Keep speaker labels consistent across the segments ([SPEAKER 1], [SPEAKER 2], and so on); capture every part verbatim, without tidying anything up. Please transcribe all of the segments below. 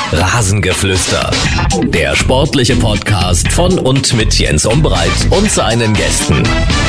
[SPEAKER 1] Rasengeflüster, der sportliche Podcast von und mit Jens Umbreit und seinen Gästen.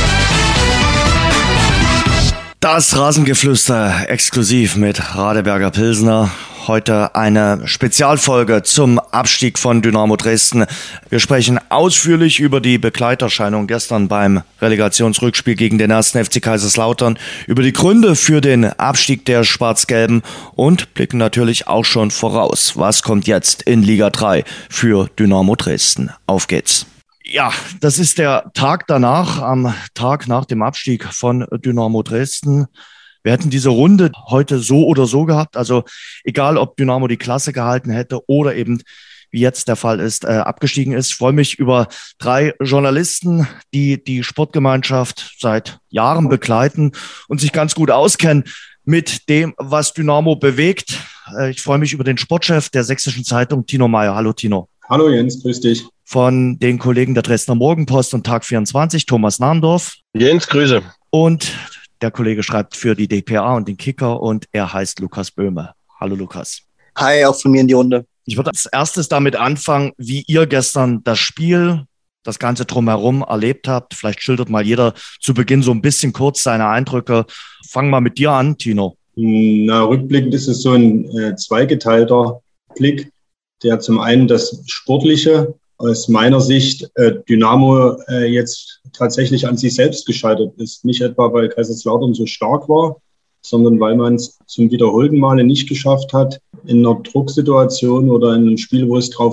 [SPEAKER 2] Das Rasengeflüster exklusiv mit Radeberger Pilsner. Heute eine Spezialfolge zum Abstieg von Dynamo Dresden. Wir sprechen ausführlich über die Begleiterscheinung gestern beim Relegationsrückspiel gegen den ersten F C Kaiserslautern, über die Gründe für den Abstieg der Schwarz-Gelben und blicken natürlich auch schon voraus. Was kommt jetzt in Liga drei für Dynamo Dresden? Auf geht's! Ja, das ist der Tag danach, am Tag nach dem Abstieg von Dynamo Dresden. Wir hätten diese Runde heute so oder so gehabt, also egal, ob Dynamo die Klasse gehalten hätte oder eben, wie jetzt der Fall ist, äh, abgestiegen ist. Ich freue mich über drei Journalisten, die die Sportgemeinschaft seit Jahren begleiten und sich ganz gut auskennen mit dem, was Dynamo bewegt. Äh, ich freue mich über den Sportchef der Sächsischen Zeitung, Tino Meyer. Hallo Tino.
[SPEAKER 3] Hallo Jens, grüß dich.
[SPEAKER 2] Von den Kollegen der Dresdner Morgenpost und Tag vierundzwanzig, Thomas Nahndorf.
[SPEAKER 4] Jens, Grüße.
[SPEAKER 2] Und der Kollege schreibt für die D P A und den Kicker und er heißt Lukas Böhme. Hallo Lukas.
[SPEAKER 5] Hi, auch von mir in die Runde.
[SPEAKER 2] Ich würde als erstes damit anfangen, wie ihr gestern das Spiel, das Ganze drumherum erlebt habt. Vielleicht schildert mal jeder zu Beginn so ein bisschen kurz seine Eindrücke. Fangen wir mit dir an, Tino.
[SPEAKER 3] Na, rückblickend ist es so ein äh, zweigeteilter Blick, der zum einen das Sportliche aus meiner Sicht äh, Dynamo äh, jetzt tatsächlich an sich selbst gescheitert ist. Nicht etwa, weil Kaiserslautern so stark war, sondern weil man es zum wiederholten Male nicht geschafft hat, in einer Drucksituation oder in einem Spiel, wo es drauf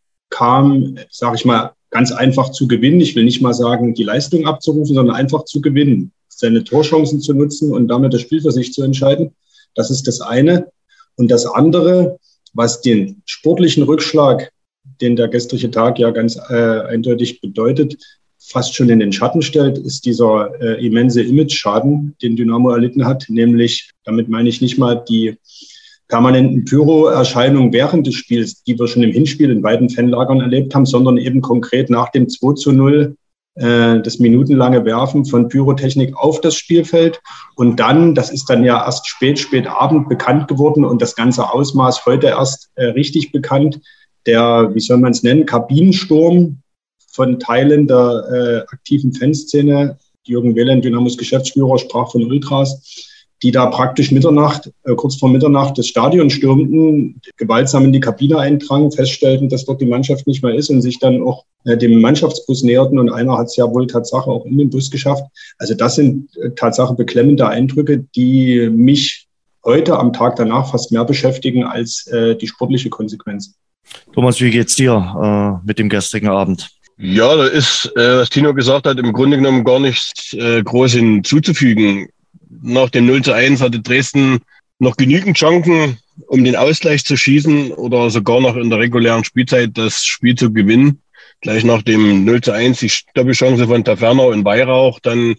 [SPEAKER 3] ankam, sage ich mal, ganz einfach zu gewinnen. Ich will nicht mal sagen, die Leistung abzurufen, sondern einfach zu gewinnen, seine Torchancen zu nutzen und damit das Spiel für sich zu entscheiden. Das ist das eine. Und das andere, was den sportlichen Rückschlag, den der gestrige Tag ja ganz äh, eindeutig bedeutet, fast schon in den Schatten stellt, ist dieser äh, immense Image-Schaden, den Dynamo erlitten hat. Nämlich, damit meine ich nicht mal die permanenten Pyro-Erscheinungen während des Spiels, die wir schon im Hinspiel in beiden Fanlagern erlebt haben, sondern eben konkret nach dem zwei zu null äh, das minutenlange Werfen von Pyrotechnik auf das Spielfeld. Und dann, das ist dann ja erst spät, spät Abend bekannt geworden und das ganze Ausmaß heute erst äh, richtig bekannt, der, wie soll man es nennen, Kabinensturm von Teilen der äh, aktiven Fanszene. Jürgen Wehland, Dynamos Geschäftsführer, sprach von Ultras, die da praktisch Mitternacht, äh, kurz vor Mitternacht das Stadion stürmten, gewaltsam in die Kabine eindrangen, feststellten, dass dort die Mannschaft nicht mehr ist und sich dann auch äh, dem Mannschaftsbus näherten. Und einer hat es ja wohl Tatsache auch in den Bus geschafft. Also das sind äh, Tatsache beklemmende Eindrücke, die mich heute am Tag danach fast mehr beschäftigen als äh, die sportliche Konsequenz.
[SPEAKER 2] Thomas, wie geht's dir äh, mit dem gestrigen Abend?
[SPEAKER 4] Ja, da ist, äh, was Tino gesagt hat, im Grunde genommen gar nichts äh, groß hinzuzufügen. Nach dem null zu eins hatte Dresden noch genügend Chancen, um den Ausgleich zu schießen oder sogar noch in der regulären Spielzeit das Spiel zu gewinnen. Gleich nach dem null zu eins die Doppelchance von Taferner und Weihrauch, dann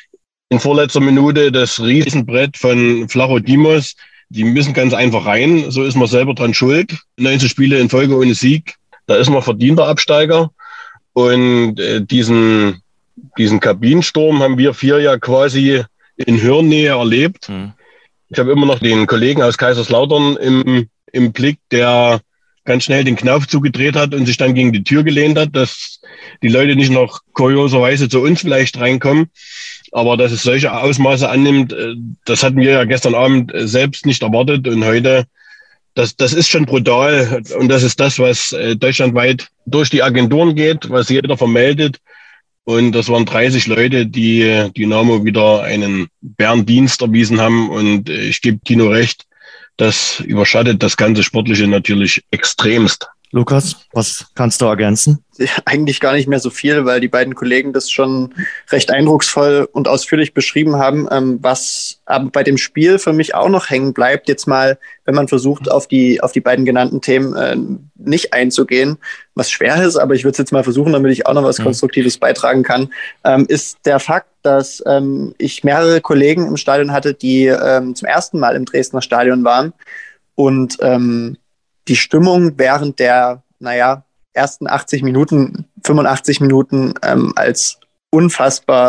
[SPEAKER 4] in vorletzter Minute das Riesenbrett von Flacho Dimos. Die müssen ganz einfach rein, so ist man selber dran schuld. neunzehn Spiele in Folge ohne Sieg, da ist man verdienter Absteiger. Und äh, diesen, diesen Kabinensturm haben wir vier ja quasi in Hirnnähe erlebt. Mhm. Ich habe immer noch den Kollegen aus Kaiserslautern im, im Blick, der ganz schnell den Knauf zugedreht hat und sich dann gegen die Tür gelehnt hat, dass die Leute nicht noch kurioserweise zu uns vielleicht reinkommen. Aber dass es solche Ausmaße annimmt, das hatten wir ja gestern Abend selbst nicht erwartet. Und heute, das, das ist schon brutal. Und das ist das, was deutschlandweit durch die Agenturen geht, was jeder vermeldet. Und das waren dreißig Leute, die Dynamo wieder einen Bärendienst erwiesen haben. Und ich gebe Tino recht, das überschattet das ganze Sportliche natürlich extremst.
[SPEAKER 2] Lukas, was kannst du ergänzen?
[SPEAKER 5] Eigentlich gar nicht mehr so viel, weil die beiden Kollegen das schon recht eindrucksvoll und ausführlich beschrieben haben. Was aber bei dem Spiel für mich auch noch hängen bleibt, jetzt mal, wenn man versucht, auf die, auf die beiden genannten Themen äh, nicht einzugehen, was schwer ist, aber ich würde es jetzt mal versuchen, damit ich auch noch was mhm. Konstruktives beitragen kann, ähm, ist der Fakt, dass ähm, ich mehrere Kollegen im Stadion hatte, die ähm, zum ersten Mal im Dresdner Stadion waren und ähm, die Stimmung während der, naja, ersten achtzig Minuten, fünfundachtzig Minuten ähm, als unfassbar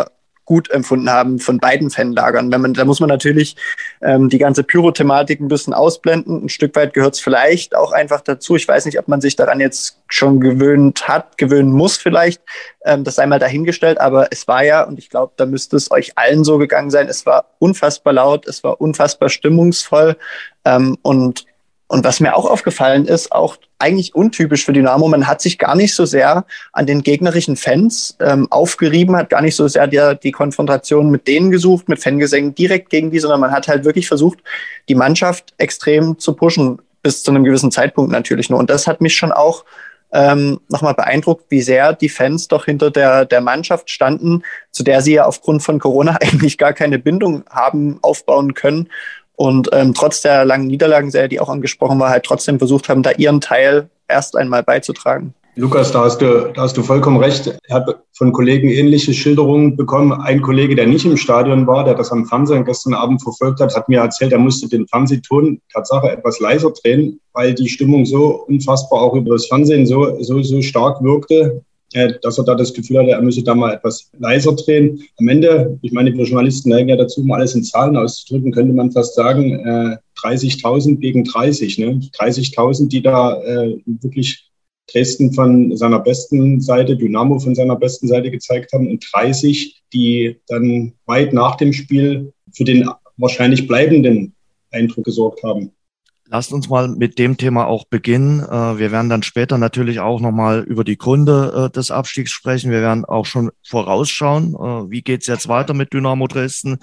[SPEAKER 5] gut empfunden haben von beiden Fanlagern. Wenn man, da muss man natürlich ähm, die ganze Pyro-Thematik ein bisschen ausblenden. Ein Stück weit gehört es vielleicht auch einfach dazu. Ich weiß nicht, ob man sich daran jetzt schon gewöhnt hat, gewöhnen muss vielleicht. Ähm, das sei mal dahingestellt. Aber es war ja, und ich glaube, da müsste es euch allen so gegangen sein, es war unfassbar laut, es war unfassbar stimmungsvoll. Ähm, und Und was mir auch aufgefallen ist, auch eigentlich untypisch für Dynamo, man hat sich gar nicht so sehr an den gegnerischen Fans ähm, aufgerieben, hat gar nicht so sehr die, die Konfrontation mit denen gesucht, mit Fangesängen direkt gegen die, sondern man hat halt wirklich versucht, die Mannschaft extrem zu pushen, bis zu einem gewissen Zeitpunkt natürlich nur. Und das hat mich schon auch ähm, nochmal beeindruckt, wie sehr die Fans doch hinter der, der Mannschaft standen, zu der sie ja aufgrund von Corona eigentlich gar keine Bindung haben aufbauen können. Und ähm, trotz der langen Niederlagenserie, die auch angesprochen war, halt trotzdem versucht haben, da ihren Teil erst einmal beizutragen.
[SPEAKER 3] Lukas, da hast du, da hast du vollkommen recht. Ich habe von Kollegen ähnliche Schilderungen bekommen. Ein Kollege, der nicht im Stadion war, der das am Fernsehen gestern Abend verfolgt hat, hat mir erzählt, er musste den Fernsehton Tatsache etwas leiser drehen, weil die Stimmung so unfassbar auch über das Fernsehen so, so, so stark wirkte, dass er da das Gefühl hatte, er müsse da mal etwas leiser drehen. Am Ende, ich meine, wir Journalisten neigen ja dazu, um alles in Zahlen auszudrücken, könnte man fast sagen, äh, dreißigtausend gegen dreißig. Ne? dreißigtausend, die da äh, wirklich Dresden von seiner besten Seite, Dynamo von seiner besten Seite gezeigt haben und dreißig, die dann weit nach dem Spiel für den wahrscheinlich bleibenden Eindruck gesorgt haben.
[SPEAKER 2] Lasst uns mal mit dem Thema auch beginnen. Wir werden dann später natürlich auch nochmal über die Gründe des Abstiegs sprechen. Wir werden auch schon vorausschauen, wie geht's jetzt weiter mit Dynamo Dresden,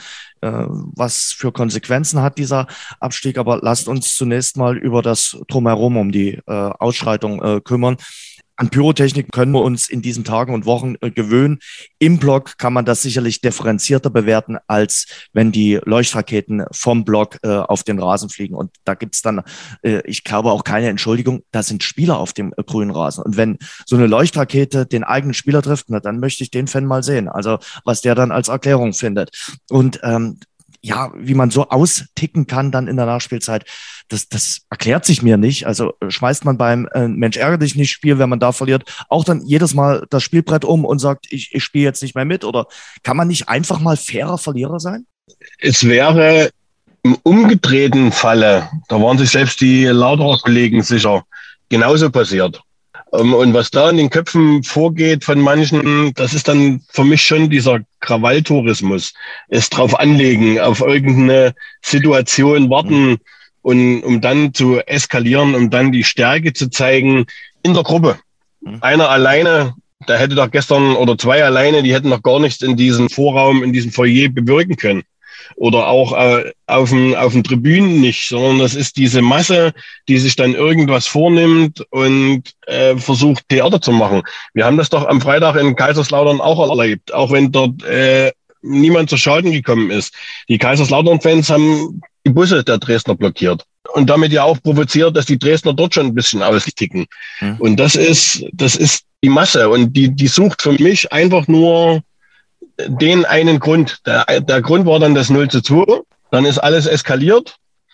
[SPEAKER 2] was für Konsequenzen hat dieser Abstieg. Aber lasst uns zunächst mal über das Drumherum, um die Ausschreitung kümmern. An Pyrotechnik können wir uns in diesen Tagen und Wochen äh, gewöhnen. Im Block kann man das sicherlich differenzierter bewerten, als wenn die Leuchtraketen vom Block äh, auf den Rasen fliegen. Und da gibt's dann, äh, ich glaube, auch keine Entschuldigung, da sind Spieler auf dem äh, grünen Rasen. Und wenn so eine Leuchtrakete den eigenen Spieler trifft, na, dann möchte ich den Fan mal sehen. Also was der dann als Erklärung findet. Und ähm, ja, wie man so austicken kann dann in der Nachspielzeit, das, das erklärt sich mir nicht. Also schmeißt man beim äh, Mensch ärgere dich nicht Spiel, wenn man da verliert, auch dann jedes Mal das Spielbrett um und sagt, ich, ich spiele jetzt nicht mehr mit? Oder kann man nicht einfach mal fairer Verlierer sein?
[SPEAKER 4] Es wäre im umgedrehten Falle, da waren sich selbst die Lauterer Kollegen sicher, genauso passiert. Und was da in den Köpfen vorgeht von manchen, das ist dann für mich schon dieser Krawalltourismus. Es drauf anlegen, auf irgendeine Situation warten, und um dann zu eskalieren, um dann die Stärke zu zeigen in der Gruppe. Einer alleine, der hätte doch gestern, oder zwei alleine, die hätten noch gar nichts in diesem Vorraum, in diesem Foyer bewirken können. Oder auch äh, auf den, auf den Tribünen nicht, sondern das ist diese Masse, die sich dann irgendwas vornimmt und äh, versucht, Theater zu machen. Wir haben das doch am Freitag in Kaiserslautern auch erlebt, auch wenn dort äh, niemand zu Schaden gekommen ist. Die Kaiserslautern-Fans haben die Busse der Dresdner blockiert und damit ja auch provoziert, dass die Dresdner dort schon ein bisschen austicken. Mhm. Und das ist, das ist die Masse und die, die sucht für mich einfach nur den einen Grund. Der, der Grund war dann das null zu zwei. Dann ist alles eskaliert.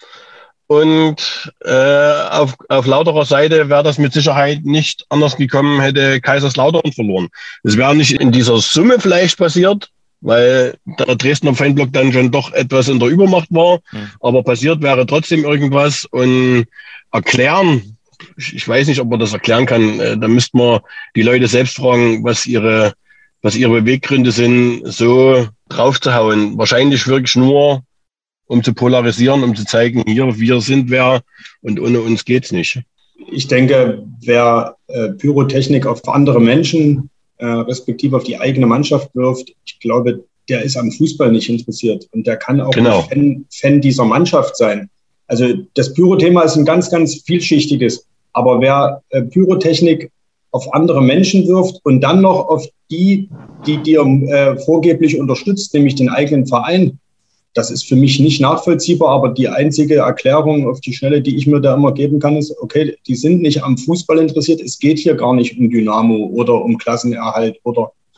[SPEAKER 4] Und äh, auf, auf Lauterer Seite wäre das mit Sicherheit nicht anders gekommen, hätte Kaiserslautern verloren. Es wäre nicht in dieser Summe vielleicht passiert, weil der Dresdner Fanblock dann schon doch etwas in der Übermacht war. Mhm. Aber passiert wäre trotzdem irgendwas. Und erklären, ich weiß nicht, ob man das erklären kann, da müsste man die Leute selbst fragen, was ihre was ihre Beweggründe sind, so draufzuhauen. Wahrscheinlich wirklich nur, um zu polarisieren, um zu zeigen, hier, wir sind wer und ohne uns geht's nicht.
[SPEAKER 3] Ich denke, wer äh, Pyrotechnik auf andere Menschen, äh, respektive auf die eigene Mannschaft wirft, ich glaube, der ist am Fußball nicht interessiert. Und der kann auch genau. nicht Fan, Fan dieser Mannschaft sein. Also das Pyrothema ist ein ganz, ganz vielschichtiges. Aber wer äh, Pyrotechnik auf andere Menschen wirft und dann noch auf die, die dir äh, vorgeblich unterstützt, nämlich den eigenen Verein. Das ist für mich nicht nachvollziehbar, aber die einzige Erklärung auf die Schnelle, die ich mir da immer geben kann, ist, okay, die sind nicht am Fußball interessiert, es geht hier gar nicht um Dynamo oder um Klassenerhalt oder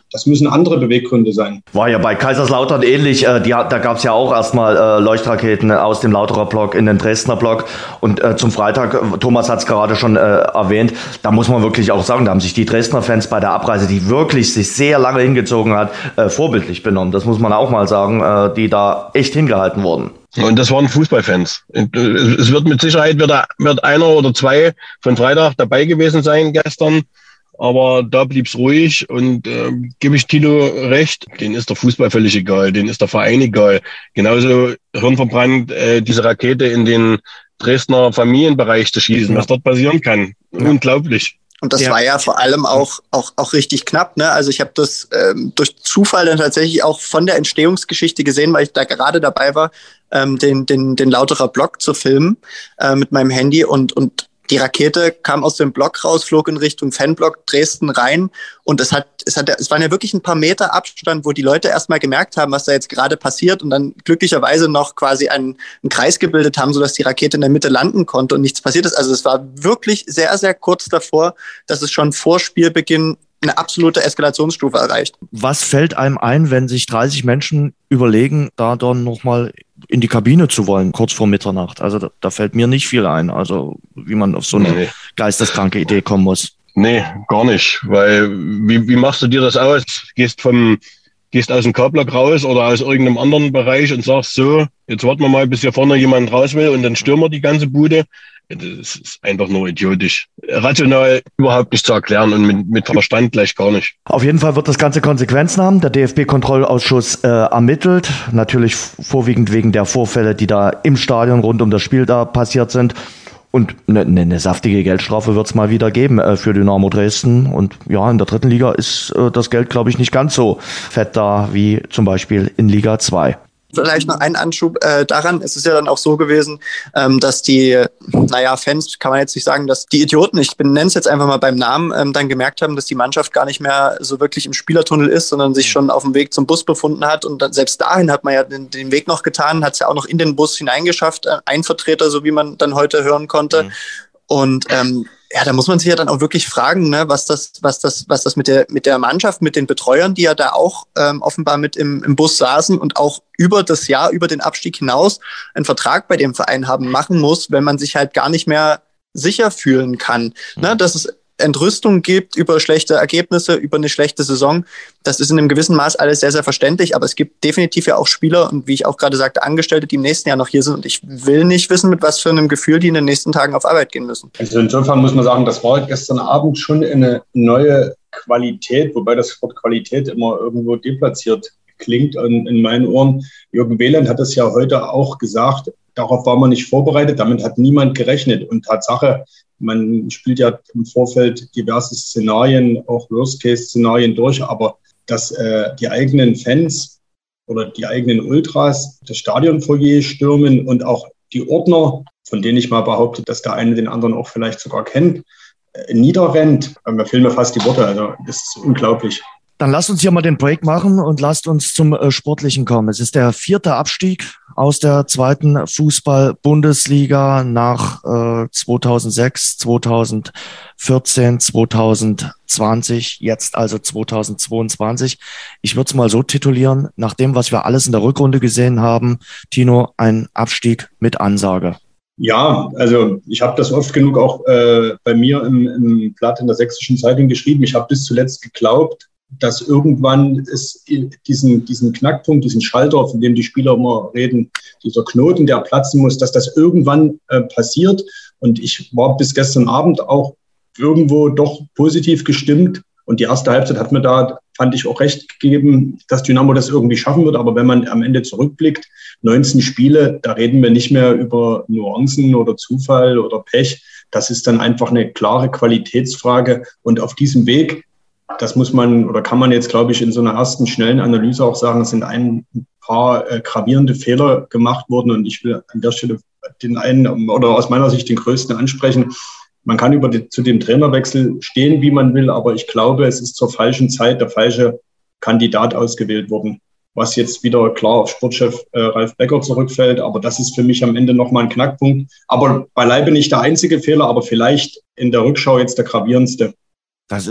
[SPEAKER 3] Das müssen andere Beweggründe sein.
[SPEAKER 2] War ja bei Kaiserslautern ähnlich. Äh, die, da gab es ja auch erstmal äh, Leuchtraketen aus dem Lauterer Block in den Dresdner Block. Und äh, zum Freitag, Thomas hat es gerade schon äh, erwähnt, da muss man wirklich auch sagen, da haben sich die Dresdner Fans bei der Abreise, die wirklich sich sehr lange hingezogen hat, äh, vorbildlich benommen. Das muss man auch mal sagen, äh, die da echt hingehalten wurden.
[SPEAKER 4] Und das waren Fußballfans. Es wird mit Sicherheit wird, wird einer oder zwei von Freitag dabei gewesen sein gestern. Aber da blieb's ruhig und äh, gebe ich Tino recht, denen ist der Fußball völlig egal, denen ist der Verein egal. Genauso hirnverbrannt äh, diese Rakete in den Dresdner Familienbereich zu schießen, ja. Was dort passieren kann. Ja. Unglaublich.
[SPEAKER 5] Und das
[SPEAKER 2] ja.
[SPEAKER 5] war ja vor allem auch auch auch richtig knapp, ne? Also ich habe das ähm, durch Zufall dann tatsächlich auch von der Entstehungsgeschichte gesehen, weil ich da gerade dabei war, ähm, den den den Lauterer Block zu filmen äh, mit meinem Handy und und die Rakete kam aus dem Block raus, flog in Richtung Fanblock Dresden rein und es hat, es hat, es waren ja wirklich ein paar Meter Abstand, wo die Leute erstmal gemerkt haben, was da jetzt gerade passiert und dann glücklicherweise noch quasi einen, einen Kreis gebildet haben, sodass die Rakete in der Mitte landen konnte und nichts passiert ist. Also es war wirklich sehr, sehr kurz davor, dass es schon vor Spielbeginn eine absolute Eskalationsstufe erreicht.
[SPEAKER 2] Was fällt einem ein, wenn sich dreißig Menschen überlegen, da dann nochmal in die Kabine zu wollen, kurz vor Mitternacht? Also da, da fällt mir nicht viel ein, also wie man auf so eine nee. geisteskranke Idee kommen muss.
[SPEAKER 4] Nee, gar nicht, weil wie, wie machst du dir das aus? Gehst vom Gehst aus dem K-Block raus oder aus irgendeinem anderen Bereich und sagst so, jetzt warten wir mal, bis hier vorne jemand raus will und dann stürmen wir die ganze Bude. Das ist einfach nur idiotisch. Rational überhaupt nicht zu erklären und mit, mit Verstand gleich gar nicht.
[SPEAKER 2] Auf jeden Fall wird das Ganze Konsequenzen haben. Der D F B-Kontrollausschuss äh, ermittelt. Natürlich vorwiegend wegen der Vorfälle, die da im Stadion rund um das Spiel da passiert sind. Und eine ne, ne saftige Geldstrafe wird es mal wieder geben äh, für Dynamo Dresden. Und ja, in der dritten Liga ist äh, das Geld, glaube ich, nicht ganz so fett da wie zum Beispiel in Liga zwei.
[SPEAKER 5] Vielleicht noch ein Anschub äh, daran. Es ist ja dann auch so gewesen, ähm, dass die, naja, Fans, kann man jetzt nicht sagen, dass die Idioten, ich nenne es jetzt einfach mal beim Namen, ähm, dann gemerkt haben, dass die Mannschaft gar nicht mehr so wirklich im Spielertunnel ist, sondern sich schon auf dem Weg zum Bus befunden hat. Und dann, selbst dahin hat man ja den, den Weg noch getan, hat es ja auch noch in den Bus hineingeschafft, äh, ein Vertreter, so wie man dann heute hören konnte. Mhm. Und ähm, ja, da muss man sich ja dann auch wirklich fragen, ne, was das, was das, was das mit der mit der Mannschaft, mit den Betreuern, die ja da auch ähm, offenbar mit im, im Bus saßen und auch über das Jahr, über den Abstieg hinaus einen Vertrag bei dem Verein haben, machen muss, wenn man sich halt gar nicht mehr sicher fühlen kann. Mhm. Ne, dass es Entrüstung gibt über schlechte Ergebnisse, über eine schlechte Saison. Das ist in einem gewissen Maß alles sehr, sehr verständlich, aber es gibt definitiv ja auch Spieler und wie ich auch gerade sagte, Angestellte, die im nächsten Jahr noch hier sind und ich will nicht wissen, mit was für einem Gefühl die in den nächsten Tagen auf Arbeit gehen müssen.
[SPEAKER 3] Also insofern muss man sagen, das war gestern Abend schon eine neue Qualität, wobei das Wort Qualität immer irgendwo deplatziert klingt in meinen Ohren. Jürgen Wieland hat das ja heute auch gesagt, darauf war man nicht vorbereitet, damit hat niemand gerechnet und Tatsache, man spielt ja im Vorfeld diverse Szenarien, auch Worst-Case-Szenarien durch, aber dass äh, die eigenen Fans oder die eigenen Ultras das Stadionfoyer stürmen und auch die Ordner, von denen ich mal behaupte, dass der eine den anderen auch vielleicht sogar kennt, äh, niederrennt. Mir fehlen mir fast die Worte, also das ist unglaublich.
[SPEAKER 2] Dann lasst uns hier mal den Break machen und lasst uns zum äh, Sportlichen kommen. Es ist der vierte Abstieg aus der zweiten Fußball-Bundesliga nach äh, zweitausendsechs, zweitausendvierzehn, zweitausendzwanzig, jetzt also zweitausendzweiundzwanzig. Ich würde es mal so titulieren, nach dem, was wir alles in der Rückrunde gesehen haben, Tino, ein Abstieg mit Ansage.
[SPEAKER 3] Ja, also ich habe das oft genug auch äh, bei mir im, im Blatt in der Sächsischen Zeitung geschrieben. Ich habe bis zuletzt geglaubt, dass irgendwann es diesen, diesen Knackpunkt, diesen Schalter, von dem die Spieler immer reden, dieser Knoten, der platzen muss, dass das irgendwann äh, passiert. Und ich war bis gestern Abend auch irgendwo doch positiv gestimmt. Und die erste Halbzeit hat mir da, fand ich, auch recht gegeben, dass Dynamo das irgendwie schaffen wird. Aber wenn man am Ende zurückblickt, neunzehn Spiele, da reden wir nicht mehr über Nuancen oder Zufall oder Pech. Das ist dann einfach eine klare Qualitätsfrage. Und auf diesem Weg, das muss man oder kann man jetzt, glaube ich, in so einer ersten schnellen Analyse auch sagen, es sind ein paar äh, gravierende Fehler gemacht worden. Und ich will an der Stelle den einen oder aus meiner Sicht den größten ansprechen. Man kann über die, zu dem Trainerwechsel stehen, wie man will, aber ich glaube, es ist zur falschen Zeit der falsche Kandidat ausgewählt worden. Was jetzt wieder klar auf Sportchef äh, Ralf Becker zurückfällt. Aber das ist für mich am Ende nochmal ein Knackpunkt. Aber beileibe nicht der einzige Fehler, aber vielleicht in der Rückschau jetzt der gravierendste.
[SPEAKER 2] Das ist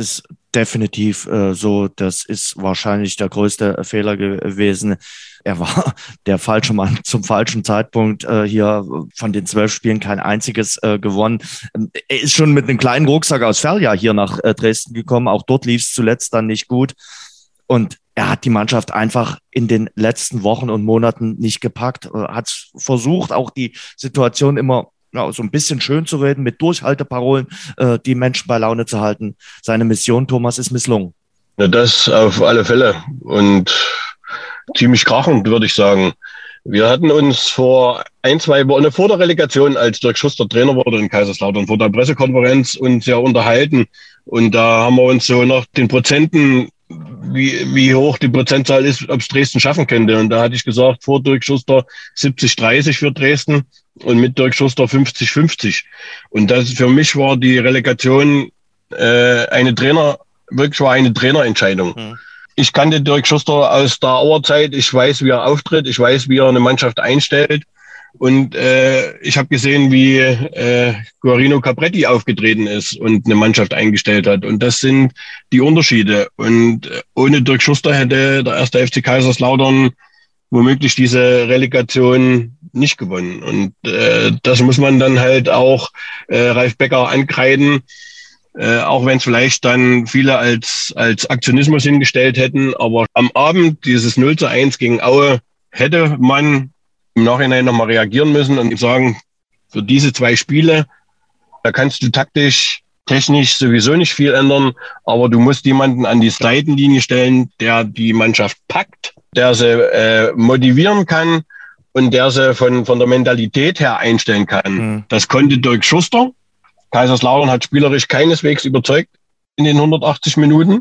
[SPEAKER 2] definitiv äh, so. Das ist wahrscheinlich der größte Fehler gewesen. Er war der falsche Mann zum falschen Zeitpunkt. Äh, hier von den zwölf Spielen kein einziges äh, gewonnen. Er ist schon mit einem kleinen Rucksack aus Ferja hier nach äh, Dresden gekommen. Auch dort lief es zuletzt dann nicht gut. Und er hat die Mannschaft einfach in den letzten Wochen und Monaten nicht gepackt. Er hat versucht, auch die Situation immer ja, so ein bisschen schön zu reden, mit Durchhalteparolen, äh, die Menschen bei Laune zu halten. Seine Mission, Thomas, ist misslungen.
[SPEAKER 4] Ja, das auf alle Fälle. Und ziemlich krachend, würde ich sagen. Wir hatten uns vor ein, zwei Wochen vor der Relegation, als Dirk Schuster Trainer wurde in Kaiserslautern, vor der Pressekonferenz uns ja unterhalten. Und da haben wir uns so nach den Prozenten, wie, wie hoch die Prozentzahl ist, ob es Dresden schaffen könnte. Und da hatte ich gesagt, vor Dirk Schuster siebzig dreißig für Dresden und mit Dirk Schuster fünfzig fünfzig. Und das für mich war die Relegation äh, eine Trainer, wirklich war eine Trainerentscheidung. Mhm. Ich kannte Dirk Schuster aus der Auerzeit. Ich weiß, wie er auftritt. Ich weiß, wie er eine Mannschaft einstellt. Und äh, ich habe gesehen, wie äh, Guarino Capretti aufgetreten ist und eine Mannschaft eingestellt hat. Und das sind die Unterschiede. Und äh, ohne Dirk Schuster hätte der erste F C Kaiserslautern womöglich diese Relegation nicht gewonnen. Und äh, das muss man dann halt auch äh, Ralf Becker ankreiden. Äh, auch wenn es vielleicht dann viele als als Aktionismus hingestellt hätten. Aber am Abend dieses null zu eins gegen Aue hätte man im Nachhinein nochmal reagieren müssen und sagen, für diese zwei Spiele, da kannst du taktisch, technisch sowieso nicht viel ändern, aber du musst jemanden an die Seitenlinie stellen, der die Mannschaft packt, der sie äh, motivieren kann und der sie von, von der Mentalität her einstellen kann. Mhm. Das konnte Dirk Schuster. Kaiserslautern hat spielerisch keineswegs überzeugt in den hundertachtzig Minuten,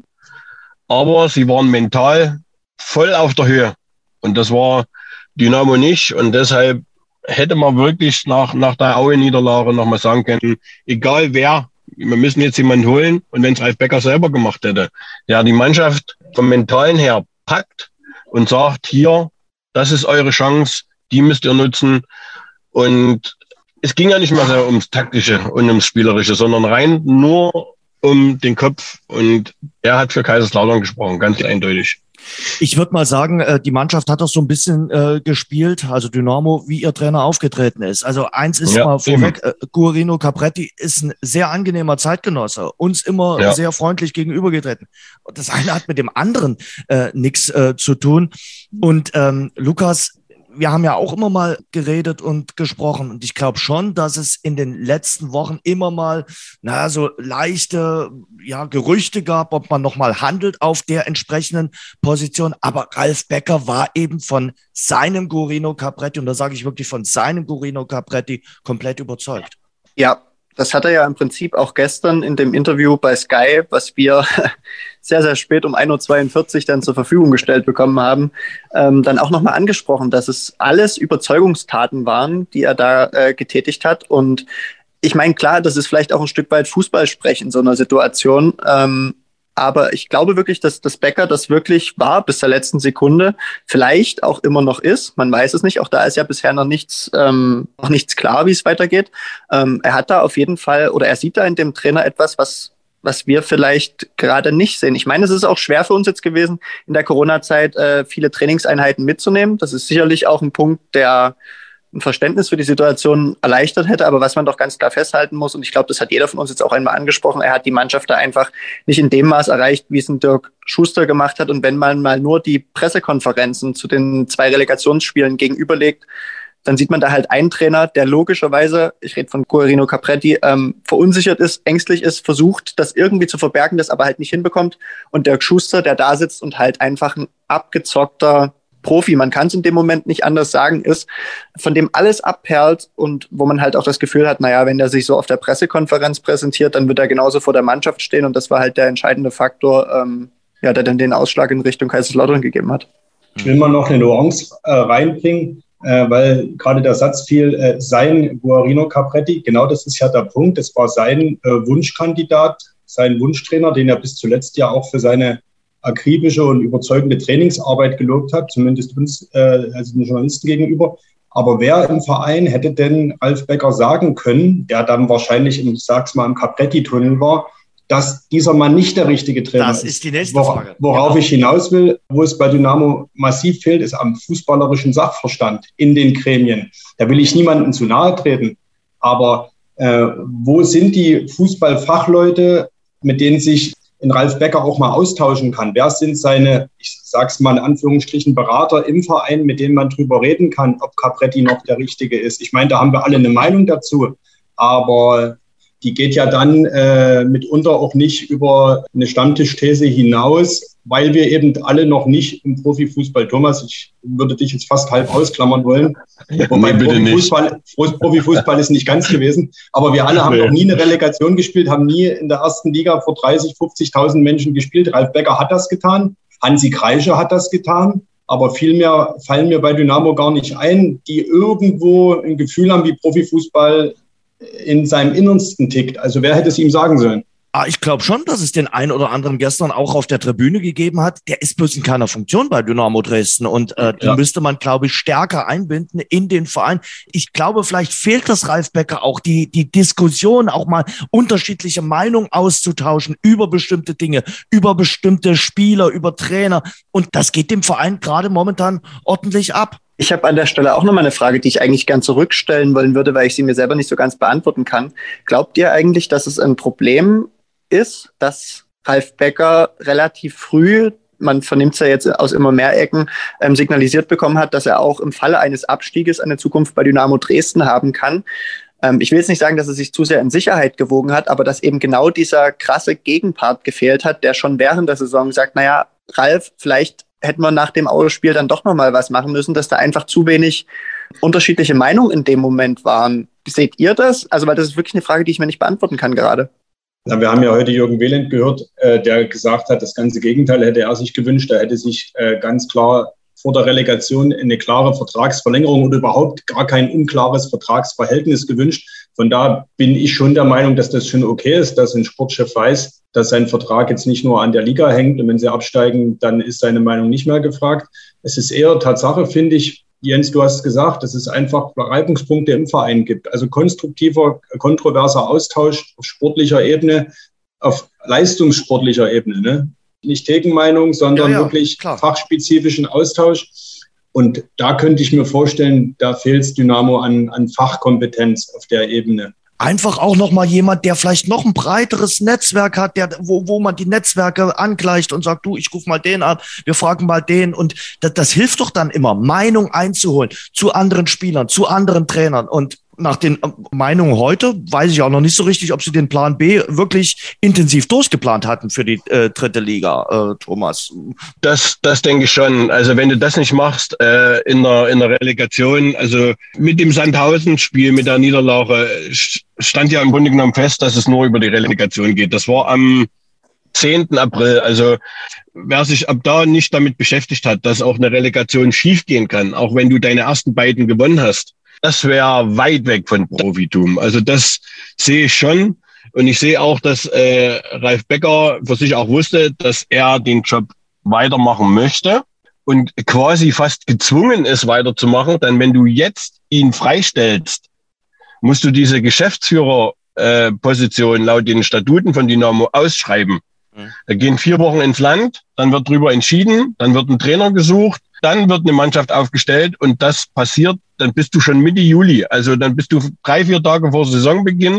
[SPEAKER 4] aber sie waren mental voll auf der Höhe. Und das war Dynamo nicht. Und deshalb hätte man wirklich nach, nach der Aue-Niederlage nochmal sagen können, egal wer, wir müssen jetzt jemanden holen. Und wenn es Ralf Becker selber gemacht hätte, der die Mannschaft vom Mentalen her packt und sagt, hier, das ist eure Chance, die müsst ihr nutzen. Und es ging ja nicht mehr so ums Taktische und ums Spielerische, sondern rein nur um den Kopf. Und er hat für Kaiserslautern gesprochen, ganz eindeutig.
[SPEAKER 2] Ich würde mal sagen, die Mannschaft hat doch so ein bisschen äh, gespielt, also Dynamo, wie ihr Trainer aufgetreten ist. Also eins ist ja, mal vorweg, äh, Guarino Capretti ist ein sehr angenehmer Zeitgenosse, uns immer ja. sehr freundlich gegenübergetreten. Und das eine hat mit dem anderen äh, nichts äh, zu tun. Und ähm, Lukas, wir haben ja auch immer mal geredet und gesprochen und ich glaube schon, dass es in den letzten Wochen immer mal, naja, so leichte ja, Gerüchte gab, ob man nochmal handelt auf der entsprechenden Position. Aber Ralf Becker war eben von seinem Guarino Capretti, und da sage ich wirklich von seinem Guarino Capretti, komplett überzeugt.
[SPEAKER 5] Ja, das hat er ja im Prinzip auch gestern in dem Interview bei Sky, was wir sehr, sehr spät um ein Uhr zweiundvierzig dann zur Verfügung gestellt bekommen haben, ähm, dann auch nochmal angesprochen, dass es alles Überzeugungstaten waren, die er da äh, getätigt hat. Und ich meine, klar, das ist vielleicht auch ein Stück weit Fußballsprech in so einer Situation, ähm, aber ich glaube wirklich, dass das Becker das wirklich war bis zur letzten Sekunde, vielleicht auch immer noch ist, man weiß es nicht, auch da ist ja bisher noch nichts, ähm, noch nichts klar, wie es weitergeht. Ähm, er hat da auf jeden Fall, oder er sieht da in dem Trainer etwas, was was wir vielleicht gerade nicht sehen. Ich meine, es ist auch schwer für uns jetzt gewesen, in der Corona-Zeit äh, viele Trainingseinheiten mitzunehmen. Das ist sicherlich auch ein Punkt, der ein Verständnis für die Situation erleichtert hätte, aber was man doch ganz klar festhalten muss, und ich glaube, das hat jeder von uns jetzt auch einmal angesprochen, er hat die Mannschaft da einfach nicht in dem Maß erreicht, wie es ein Dirk Schuster gemacht hat. Und wenn man mal nur die Pressekonferenzen zu den zwei Relegationsspielen gegenüberlegt, dann sieht man da halt einen Trainer, der logischerweise, ich rede von Guarino Capretti, ähm, verunsichert ist, ängstlich ist, versucht, das irgendwie zu verbergen, das aber halt nicht hinbekommt. Und Dirk Schuster, der da sitzt und halt einfach ein abgezockter Profi, man kann es in dem Moment nicht anders sagen, ist, von dem alles abperlt und wo man halt auch das Gefühl hat, naja, wenn der sich so auf der Pressekonferenz präsentiert, dann wird er genauso vor der Mannschaft stehen. Und das war halt der entscheidende Faktor, ähm, ja, der dann den Ausschlag in Richtung Kaiserslautern gegeben hat.
[SPEAKER 3] Ich will mal noch eine Nuance äh, reinbringen. Äh, weil gerade der Satz fiel, äh, sein Guarino Capretti, genau das ist ja der Punkt, das war sein äh, Wunschkandidat, sein Wunschtrainer, den er bis zuletzt ja auch für seine akribische und überzeugende Trainingsarbeit gelobt hat, zumindest uns, äh, also den Journalisten gegenüber. Aber wer im Verein hätte denn Ralf Becker sagen können, der dann wahrscheinlich, ich sag's mal, im Capretti-Tunnel war, dass dieser Mann nicht der richtige Trainer ist.
[SPEAKER 2] Das ist die nächste
[SPEAKER 3] Wor-
[SPEAKER 2] Frage.
[SPEAKER 3] Worauf
[SPEAKER 2] Genau.
[SPEAKER 3] ich hinaus will, wo es bei Dynamo massiv fehlt, ist am fußballerischen Sachverstand in den Gremien. Da will ich niemandem zu nahe treten. Aber äh, wo sind die Fußballfachleute, mit denen sich in Ralf Becker auch mal austauschen kann? Wer sind seine, ich sag's mal in Anführungsstrichen, Berater im Verein, mit denen man drüber reden kann, ob Capretti noch der Richtige ist? Ich meine, da haben wir alle eine Meinung dazu. Aber die geht ja dann äh, mitunter auch nicht über eine Stammtischthese hinaus, weil wir eben alle noch nicht im Profifußball, Thomas, ich würde dich jetzt fast halb ausklammern wollen, wobei
[SPEAKER 4] Nee, bitte
[SPEAKER 3] Profifußball, Profifußball ist nicht ganz gewesen, aber wir alle haben
[SPEAKER 4] Nee.
[SPEAKER 3] noch nie eine Relegation gespielt, haben nie in der ersten Liga vor dreißig, fünfzigtausend Menschen gespielt. Ralf Becker hat das getan, Hansi Kreischer hat das getan, aber viel mehr fallen mir bei Dynamo gar nicht ein, die irgendwo ein Gefühl haben, wie Profifußball in seinem Innersten tickt. Also wer hätte es ihm sagen sollen?
[SPEAKER 2] Ah, ich glaube schon, dass es den einen oder anderen gestern auch auf der Tribüne gegeben hat. Der ist bloß in keiner Funktion bei Dynamo Dresden und äh, die
[SPEAKER 3] Ja.
[SPEAKER 2] müsste man, glaube ich, stärker einbinden in den Verein. Ich glaube, vielleicht fehlt das Ralf Becker auch, die, die Diskussion, auch mal unterschiedliche Meinungen auszutauschen über bestimmte Dinge, über bestimmte Spieler, über Trainer. Und das geht dem Verein gerade momentan ordentlich ab.
[SPEAKER 5] Ich habe an der Stelle auch nochmal eine Frage, die ich eigentlich gern zurückstellen wollen würde, weil ich sie mir selber nicht so ganz beantworten kann. Glaubt ihr eigentlich, dass es ein Problem ist, dass Ralf Becker relativ früh, man vernimmt es ja jetzt aus immer mehr Ecken, ähm, signalisiert bekommen hat, dass er auch im Falle eines Abstieges eine Zukunft bei Dynamo Dresden haben kann? Ähm, ich will jetzt nicht sagen, dass er sich zu sehr in Sicherheit gewogen hat, aber dass eben genau dieser krasse Gegenpart gefehlt hat, der schon während der Saison sagt, naja, Ralf, vielleicht hätten wir nach dem Ausspiel dann doch nochmal was machen müssen, dass da einfach zu wenig unterschiedliche Meinungen in dem Moment waren. Seht ihr das? Also, weil das ist wirklich eine Frage, die ich mir nicht beantworten kann gerade.
[SPEAKER 3] Na, wir haben ja heute Jürgen Wehland gehört, äh, der gesagt hat, das ganze Gegenteil hätte er sich gewünscht. Er hätte sich äh, ganz klar vor der Relegation eine klare Vertragsverlängerung oder überhaupt gar kein unklares Vertragsverhältnis gewünscht. Von da bin ich schon der Meinung, dass das schon okay ist, dass ein Sportchef weiß, dass sein Vertrag jetzt nicht nur an der Liga hängt und wenn sie absteigen, dann ist seine Meinung nicht mehr gefragt. Es ist eher Tatsache, finde ich, Jens, du hast gesagt, dass es einfach Reibungspunkte im Verein gibt. Also konstruktiver, kontroverser Austausch auf sportlicher Ebene, auf leistungssportlicher Ebene, ne? Nicht Gegenmeinung, sondern
[SPEAKER 2] Ja, ja,
[SPEAKER 3] wirklich
[SPEAKER 2] klar.
[SPEAKER 3] fachspezifischen Austausch. Und da könnte ich mir vorstellen, da fehlt es Dynamo an, an Fachkompetenz auf der Ebene.
[SPEAKER 2] Einfach auch noch mal jemand, der vielleicht noch ein breiteres Netzwerk hat, der, wo, wo man die Netzwerke angleicht und sagt, du, ich rufe mal den an, wir fragen mal den. Und das, das hilft doch dann immer, Meinung einzuholen zu anderen Spielern, zu anderen Trainern. Und nach den äh, Meinungen heute weiß ich auch noch nicht so richtig, ob sie den Plan B wirklich intensiv durchgeplant hatten für die äh, dritte Liga, äh, Thomas.
[SPEAKER 4] Das, das denke ich schon. Also wenn du das nicht machst äh, in, der, in der Relegation, also mit dem Sandhausen-Spiel, mit der Niederlage, stand ja im Grunde genommen fest, dass es nur über die Relegation geht. Das war am zehnten April. Also wer sich ab da nicht damit beschäftigt hat, dass auch eine Relegation schiefgehen kann, auch wenn du deine ersten beiden gewonnen hast, das wäre weit weg von Profitum. Also das sehe ich schon. Und ich sehe auch, dass äh, Ralf Becker für sich auch wusste, dass er den Job weitermachen möchte und quasi fast gezwungen ist, weiterzumachen. Denn wenn du jetzt ihn freistellst, musst du diese Geschäftsführerposition äh, laut den Statuten von Dynamo ausschreiben. Mhm. Da gehen vier Wochen ins Land, dann wird drüber entschieden, dann wird ein Trainer gesucht, dann wird eine Mannschaft aufgestellt und das passiert, dann bist du schon Mitte Juli. Also dann bist du drei, vier Tage vor Saisonbeginn.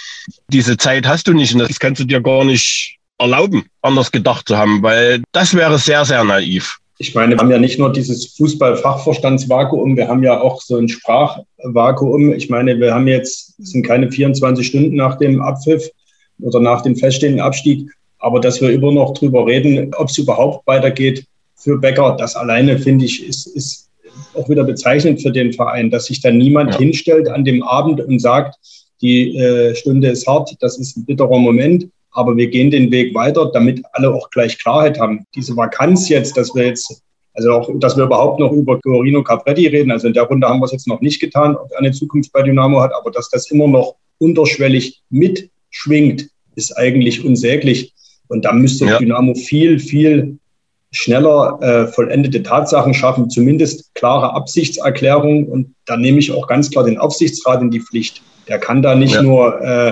[SPEAKER 4] Diese Zeit hast du nicht und das kannst du dir gar nicht erlauben, anders gedacht zu haben, weil das wäre sehr, sehr naiv.
[SPEAKER 3] Ich meine, wir haben ja nicht nur dieses Fußball-Fachverstandsvakuum, wir haben ja auch so ein Sprachvakuum. Ich meine, wir haben jetzt, es sind keine vierundzwanzig Stunden nach dem Abpfiff oder nach dem feststehenden Abstieg, aber dass wir immer noch drüber reden, ob es überhaupt weitergeht für Becker, das alleine, finde ich, ist, ist auch wieder bezeichnend für den Verein, dass sich da niemand ja. hinstellt an dem Abend und sagt, die äh, Stunde ist hart, das ist ein bitterer Moment, aber wir gehen den Weg weiter, damit alle auch gleich Klarheit haben. Diese Vakanz jetzt, dass wir jetzt, also auch, dass wir überhaupt noch über Guarino Capretti reden, also in der Runde haben wir es jetzt noch nicht getan, ob er eine Zukunft bei Dynamo hat, aber dass das immer noch unterschwellig mitschwingt, ist eigentlich unsäglich. Und da müsste ja. Dynamo viel, viel schneller äh, vollendete Tatsachen schaffen, zumindest klare Absichtserklärungen. Und da nehme ich auch ganz klar den Aufsichtsrat in die Pflicht. Der kann da nicht ja. nur äh,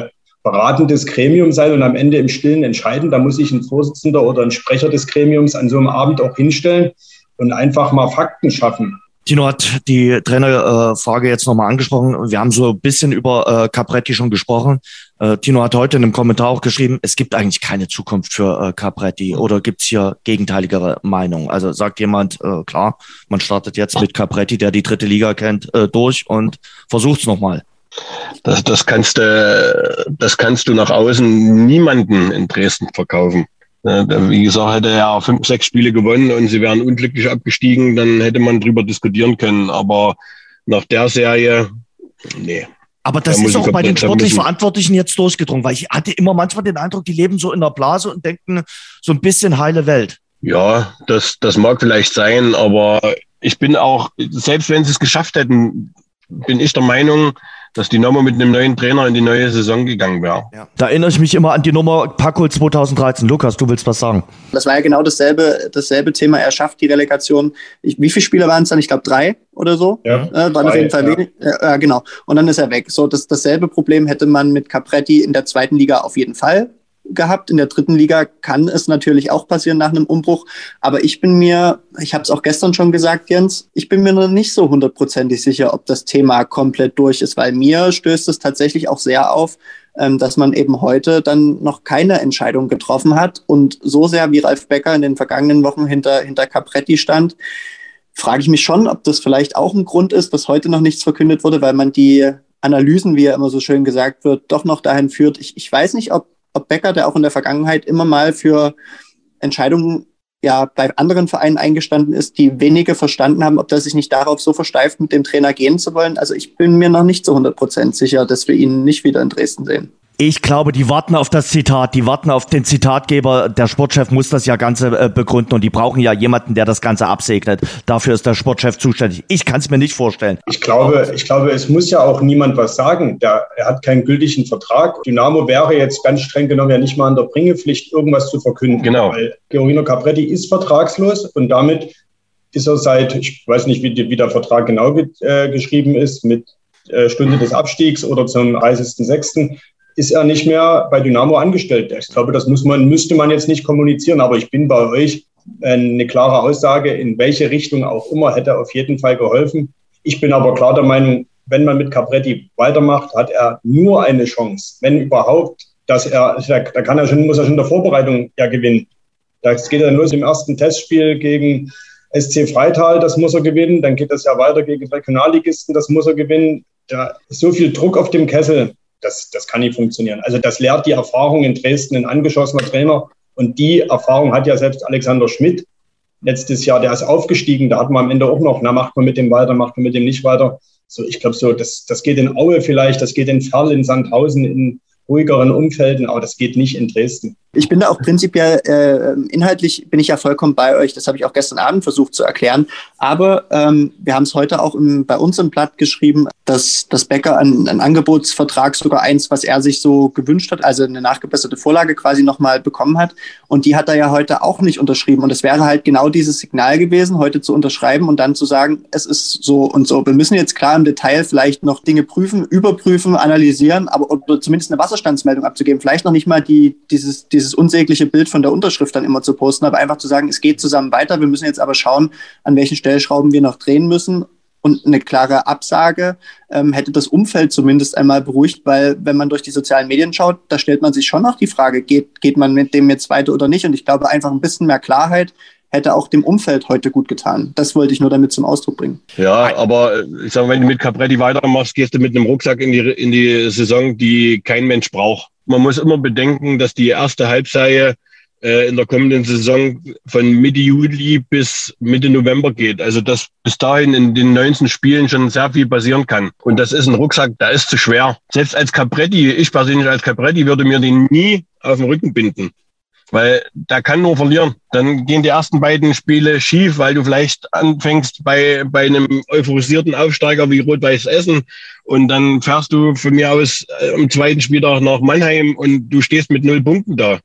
[SPEAKER 3] beratendes Gremium sein und am Ende im Stillen entscheiden. Da muss sich ein Vorsitzender oder ein Sprecher des Gremiums an so einem Abend auch hinstellen und einfach mal Fakten schaffen.
[SPEAKER 2] Tino hat die Trainerfrage äh, jetzt nochmal angesprochen. Wir haben so ein bisschen über äh, Capretti schon gesprochen. Äh, Tino hat heute in einem Kommentar auch geschrieben, es gibt eigentlich keine Zukunft für äh, Capretti. Oder gibt's hier gegenteiligere Meinungen? Also sagt jemand, äh, klar, man startet jetzt mit Capretti, der die dritte Liga kennt, äh, durch und versucht's nochmal.
[SPEAKER 4] Das, das kannst du, das kannst du nach außen niemanden in Dresden verkaufen. Wie gesagt, hätte er ja fünf, sechs Spiele gewonnen und sie wären unglücklich abgestiegen, dann hätte man drüber diskutieren können. Aber nach der Serie, nee.
[SPEAKER 2] Aber das da ist auch bei den sportlich Verantwortlichen jetzt durchgedrungen, weil ich hatte immer manchmal den Eindruck, die leben so in der Blase und denken so ein bisschen heile Welt.
[SPEAKER 4] Ja, das, das mag vielleicht sein, aber ich bin auch, selbst wenn sie es geschafft hätten, bin ich der Meinung, dass Dynamo mit einem neuen Trainer in die neue Saison gegangen wäre.
[SPEAKER 2] Ja. Da erinnere ich mich immer an die Nummer Pacol zwanzig dreizehn. Lukas, du willst was sagen?
[SPEAKER 5] Das war ja genau dasselbe, dasselbe Thema. Er schafft die Relegation. Ich, wie viele Spieler waren es dann? Ich glaube drei oder so. Ja, äh, waren auf jeden Fall wenig. Ja. Äh, genau. Und dann ist er weg. So, das, dasselbe Problem hätte man mit Capretti in der zweiten Liga auf jeden Fall gehabt. In der dritten Liga kann es natürlich auch passieren nach einem Umbruch. Aber ich bin mir, ich habe es auch gestern schon gesagt, Jens, ich bin mir noch nicht so hundertprozentig sicher, ob das Thema komplett durch ist, weil mir stößt es tatsächlich auch sehr auf, ähm, dass man eben heute dann noch keine Entscheidung getroffen hat. Und so sehr wie Ralf Becker in den vergangenen Wochen hinter, hinter Capretti stand, frage ich mich schon, ob das vielleicht auch ein Grund ist, dass heute noch nichts verkündet wurde, weil man die Analysen, wie ja immer so schön gesagt wird, doch noch dahin führt. Ich, ich weiß nicht, ob ob Becker, der auch in der Vergangenheit immer mal für Entscheidungen ja bei anderen Vereinen eingestanden ist, die wenige verstanden haben, ob der sich nicht darauf so versteift, mit dem Trainer gehen zu wollen. Also ich bin mir noch nicht zu hundert Prozent sicher, dass wir ihn nicht wieder in Dresden sehen.
[SPEAKER 2] Ich glaube, die warten auf das Zitat, die warten auf den Zitatgeber. Der Sportchef muss das ja Ganze äh, begründen und die brauchen ja jemanden, der das Ganze absegnet. Dafür ist der Sportchef zuständig. Ich kann es mir nicht vorstellen.
[SPEAKER 3] Ich glaube, ich glaube, es muss ja auch niemand was sagen. Der, er hat keinen gültigen Vertrag. Dynamo wäre jetzt ganz streng genommen ja nicht mal an der Bringepflicht, irgendwas zu verkünden.
[SPEAKER 4] Genau.
[SPEAKER 3] Weil Georgino Capretti ist vertragslos und damit ist er seit, ich weiß nicht, wie, wie der Vertrag genau ge, äh, geschrieben ist, mit äh, Stunde des Abstiegs oder zum dreißigsten sechsten ist er nicht mehr bei Dynamo angestellt. Ich glaube, das muss man, müsste man jetzt nicht kommunizieren, aber ich bin bei euch. Eine klare Aussage, in welche Richtung auch immer, hätte auf jeden Fall geholfen. Ich bin aber klar der Meinung, wenn man mit Capretti weitermacht, hat er nur eine Chance, wenn überhaupt, dass er, da kann er schon, muss er schon in der Vorbereitung ja gewinnen. Das geht dann los im ersten Testspiel gegen S C Freital, das muss er gewinnen. Dann geht das ja weiter gegen Regionalligisten, das muss er gewinnen. Da ist so viel Druck auf dem Kessel. Das, das kann nicht funktionieren. Also das lehrt die Erfahrung in Dresden, ein angeschossener Trainer. Und die Erfahrung hat ja selbst Alexander Schmidt letztes Jahr, der ist aufgestiegen. Da hat man am Ende auch noch, na, macht man mit dem weiter, macht man mit dem nicht weiter. So, ich glaube so, das, das geht in Aue vielleicht, das geht in Ferl, in Sandhausen, in ruhigeren Umfelden, aber das geht nicht in Dresden.
[SPEAKER 5] Ich bin da auch prinzipiell, äh, inhaltlich bin ich ja vollkommen bei euch, das habe ich auch gestern Abend versucht zu erklären, aber ähm, wir haben es heute auch im, bei uns im Blatt geschrieben, dass, dass Becker einen, einen Angebotsvertrag, sogar eins, was er sich so gewünscht hat, also eine nachgebesserte Vorlage quasi nochmal bekommen hat und die hat er ja heute auch nicht unterschrieben und es wäre halt genau dieses Signal gewesen, heute zu unterschreiben und dann zu sagen, es ist so und so. Wir müssen jetzt klar im Detail vielleicht noch Dinge prüfen, überprüfen, analysieren, aber oder zumindest eine Wasserstandsmeldung abzugeben, vielleicht noch nicht mal die, dieses, dieses unsägliche Bild von der Unterschrift dann immer zu posten, aber einfach zu sagen, es geht zusammen weiter, wir müssen jetzt aber schauen, an welchen Stellschrauben wir noch drehen müssen und eine klare Absage ähm, hätte das Umfeld zumindest einmal beruhigt, weil wenn man durch die sozialen Medien schaut, da stellt man sich schon noch die Frage, geht, geht man mit dem jetzt weiter oder nicht und ich glaube einfach ein bisschen mehr Klarheit hätte auch dem Umfeld heute gut getan. Das wollte ich nur damit zum Ausdruck bringen.
[SPEAKER 4] Ja, aber ich sage, wenn du mit Capretti weitermachst, gehst du mit einem Rucksack in die, in die Saison, die kein Mensch braucht. Man muss immer bedenken, dass die erste Halbserie äh, in der kommenden Saison von Mitte Juli bis Mitte November geht. Also dass bis dahin in den neunzehn Spielen schon sehr viel passieren kann. Und das ist ein Rucksack, der ist zu schwer. Selbst als Capretti, ich persönlich als Capretti würde mir den nie auf den Rücken binden. Weil der kann nur verlieren. Dann gehen die ersten beiden Spiele schief, weil du vielleicht anfängst bei bei einem euphorisierten Aufsteiger wie Rot-Weiß Essen und dann fährst du von mir aus äh, am zweiten Spieltag nach Mannheim und du stehst mit null Punkten da.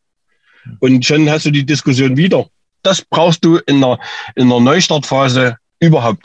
[SPEAKER 4] Und schon hast du die Diskussion wieder. Das brauchst du in einer, in einer Neustartphase überhaupt nicht.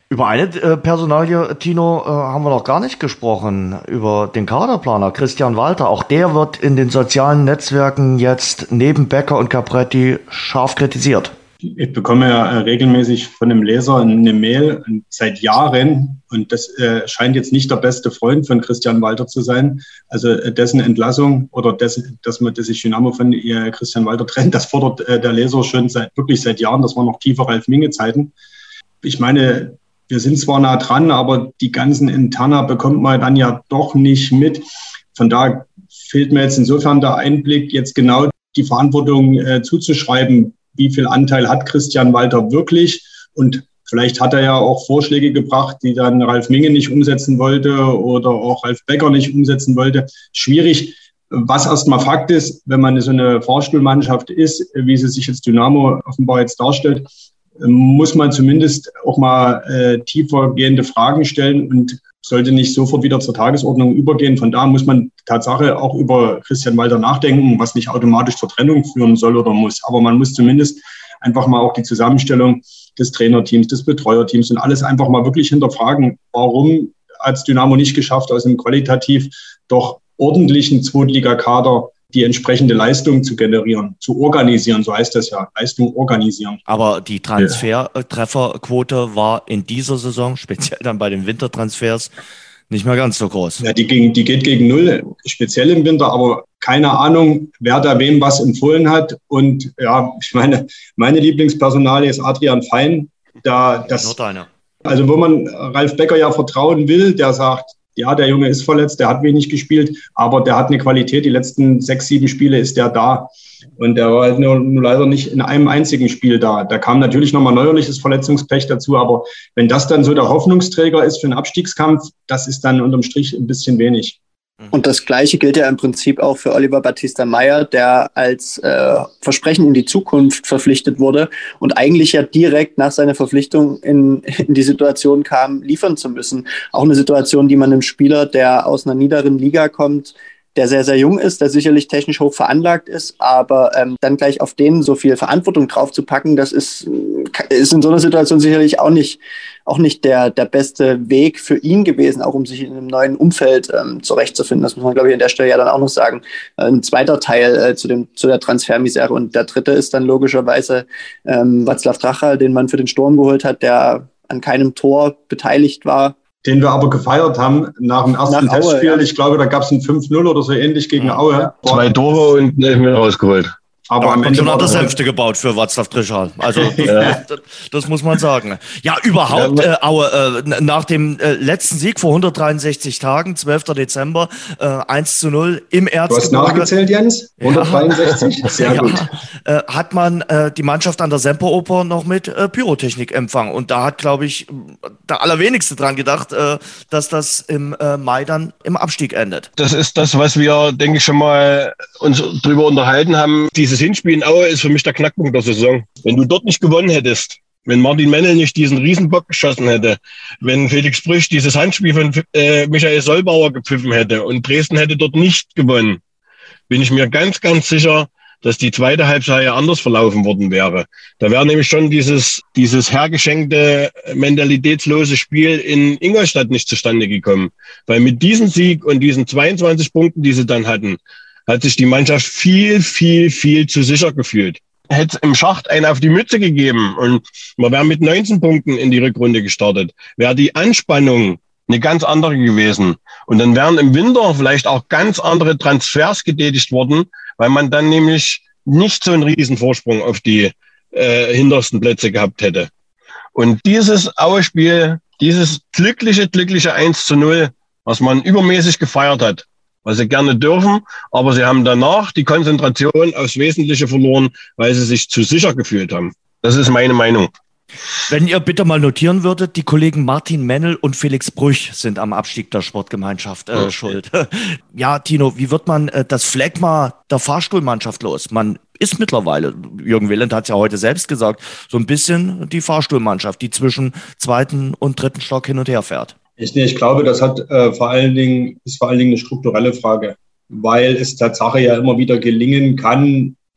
[SPEAKER 2] Über eine äh, Personalie, Tino, äh, haben wir noch gar nicht gesprochen, über den Kaderplaner Christian Walter. Auch der wird in den sozialen Netzwerken jetzt neben Becker und Capretti scharf kritisiert.
[SPEAKER 3] Ich bekomme ja regelmäßig von einem Leser eine Mail seit Jahren und das äh, scheint jetzt nicht der beste Freund von Christian Walter zu sein. Also äh, dessen Entlassung oder dessen, dass man dass sich Dynamo von äh, Christian Walter trennt, das fordert äh, der Leser schon seit wirklich seit Jahren. Das waren noch tiefer Ralf Minge-Zeiten. Ich meine, wir sind zwar nah dran, aber die ganzen Interna bekommt man dann ja doch nicht mit. Von daher fehlt mir jetzt insofern der Einblick, jetzt genau die Verantwortung äh, zuzuschreiben. Wie viel Anteil hat Christian Walter wirklich? Und vielleicht hat er ja auch Vorschläge gebracht, die dann Ralf Minge nicht umsetzen wollte oder auch Ralf Becker nicht umsetzen wollte. Schwierig. Was erstmal Fakt ist, wenn man so eine Fahrstuhlmannschaft ist, wie sie sich jetzt Dynamo offenbar jetzt darstellt, muss man zumindest auch mal äh, tiefer gehende Fragen stellen und sollte nicht sofort wieder zur Tagesordnung übergehen. Von da muss man Tatsache auch über Christian Walter nachdenken, was nicht automatisch zur Trennung führen soll oder muss. Aber man muss zumindest einfach mal auch die Zusammenstellung des Trainerteams, des Betreuerteams und alles einfach mal wirklich hinterfragen. Warum hat es Dynamo nicht geschafft, aus einem qualitativ doch ordentlichen Zweitligakader die entsprechende Leistung zu generieren, zu organisieren, so heißt das ja, Leistung organisieren.
[SPEAKER 2] Aber die Transfertrefferquote war in dieser Saison, speziell dann bei den Wintertransfers, nicht mehr ganz so groß.
[SPEAKER 3] Ja, die, ging, die geht gegen Null, speziell im Winter, aber keine Ahnung, wer da wem was empfohlen hat. Und ja, ich meine, meine Lieblingspersonalie ist Adrian Fein. Da, das,
[SPEAKER 2] Nur deine.
[SPEAKER 3] Also wo man Ralf Becker ja vertrauen will, der sagt, ja, der Junge ist verletzt, der hat wenig gespielt, aber der hat eine Qualität. Die letzten sechs, sieben Spiele ist der da. Und der war halt nur, nur leider nicht in einem einzigen Spiel da. Da kam natürlich nochmal neuerliches Verletzungspech dazu. Aber wenn das dann so der Hoffnungsträger ist für einen Abstiegskampf, das ist dann unterm Strich ein bisschen wenig.
[SPEAKER 5] Und das Gleiche gilt ja im Prinzip auch für Oliver Battista Meyer, der als äh, Versprechen in die Zukunft verpflichtet wurde und eigentlich ja direkt nach seiner Verpflichtung in, in die Situation kam, liefern zu müssen. Auch eine Situation, die man einem Spieler, der aus einer niederen Liga kommt, der sehr, sehr jung ist, der sicherlich technisch hoch veranlagt ist, aber ähm, dann gleich auf den so viel Verantwortung drauf zu packen, das ist, ist in so einer Situation sicherlich auch nicht, auch nicht der, der beste Weg für ihn gewesen, auch um sich in einem neuen Umfeld ähm, zurechtzufinden. Das muss man, glaube ich, an der Stelle ja dann auch noch sagen. Ein zweiter Teil äh, zu, dem, zu der Transfermisere. Und der dritte ist dann logischerweise ähm, Václav Drachal, den man für den Sturm geholt hat, der an keinem Tor beteiligt war.
[SPEAKER 3] Den wir aber gefeiert haben nach dem ersten nach Testspiel. Aue, ja. Ich glaube, da gab es ein fünf null oder so ähnlich gegen ja. Aue.
[SPEAKER 4] Zwei Tore und einen Elfmeter rausgeholt.
[SPEAKER 2] Aber ja, am Ende hat das Hälfte gebaut für Václav Drachal. Also ja. das, das muss man sagen. Ja, überhaupt, äh, Aue, äh, nach dem äh, letzten Sieg vor hundertdreiundsechzig Tagen, zwölfter Dezember, äh, eins zu null im Erzgebirge.
[SPEAKER 3] Du hast nachgezählt, Jens? hundertdreiundsechzig?
[SPEAKER 2] Ja. Sehr ja. gut. Äh, hat man äh, die Mannschaft an der Semperoper noch mit äh, Pyrotechnik empfangen. Und da hat, glaube ich, der Allerwenigste dran gedacht, äh, dass das im äh, Mai dann im Abstieg endet.
[SPEAKER 4] Das ist das, was wir, denke ich, schon mal uns drüber unterhalten haben. Dieses Hinspiel in Aue ist für mich der Knackpunkt der Saison. Wenn du dort nicht gewonnen hättest, wenn Martin Mennel nicht diesen Riesenbock geschossen hätte, wenn Felix Brüch dieses Handspiel von äh, Michael Solbauer gepfiffen hätte und Dresden hätte dort nicht gewonnen, bin ich mir ganz, ganz sicher, dass die zweite Halbzeit ja anders verlaufen worden wäre. Da wäre nämlich schon dieses, dieses hergeschenkte, mentalitätslose Spiel in Ingolstadt nicht zustande gekommen. Weil mit diesem Sieg und diesen zweiundzwanzig Punkten, die sie dann hatten, hat sich die Mannschaft viel, viel, viel zu sicher gefühlt. Hätte es im Schacht einen auf die Mütze gegeben und man wäre mit neunzehn Punkten in die Rückrunde gestartet, wäre die Anspannung eine ganz andere gewesen. Und dann wären im Winter vielleicht auch ganz andere Transfers getätigt worden, weil man dann nämlich nicht so einen riesen Vorsprung auf die äh, hintersten Plätze gehabt hätte. Und dieses Aue-Spiel, dieses glückliche, glückliche eins zu null, was man übermäßig gefeiert hat, was sie gerne dürfen, aber sie haben danach die Konzentration aufs Wesentliche verloren, weil sie sich zu sicher gefühlt haben. Das ist meine Meinung.
[SPEAKER 2] Wenn ihr bitte mal notieren würdet, die Kollegen Martin Mennel und Felix Brüch sind am Abstieg der Sportgemeinschaft äh, okay. schuld. Ja, Tino, wie wird man äh, das Phlegma der Fahrstuhlmannschaft los? Man ist mittlerweile, Jürgen Wieland hat es ja heute selbst gesagt, so ein bisschen die Fahrstuhlmannschaft, die zwischen zweiten und dritten Stock hin und her fährt.
[SPEAKER 3] Ich, ich glaube, das hat äh, vor allen Dingen, ist vor allen Dingen eine strukturelle Frage, weil es Tatsache ja immer wieder gelingen kann,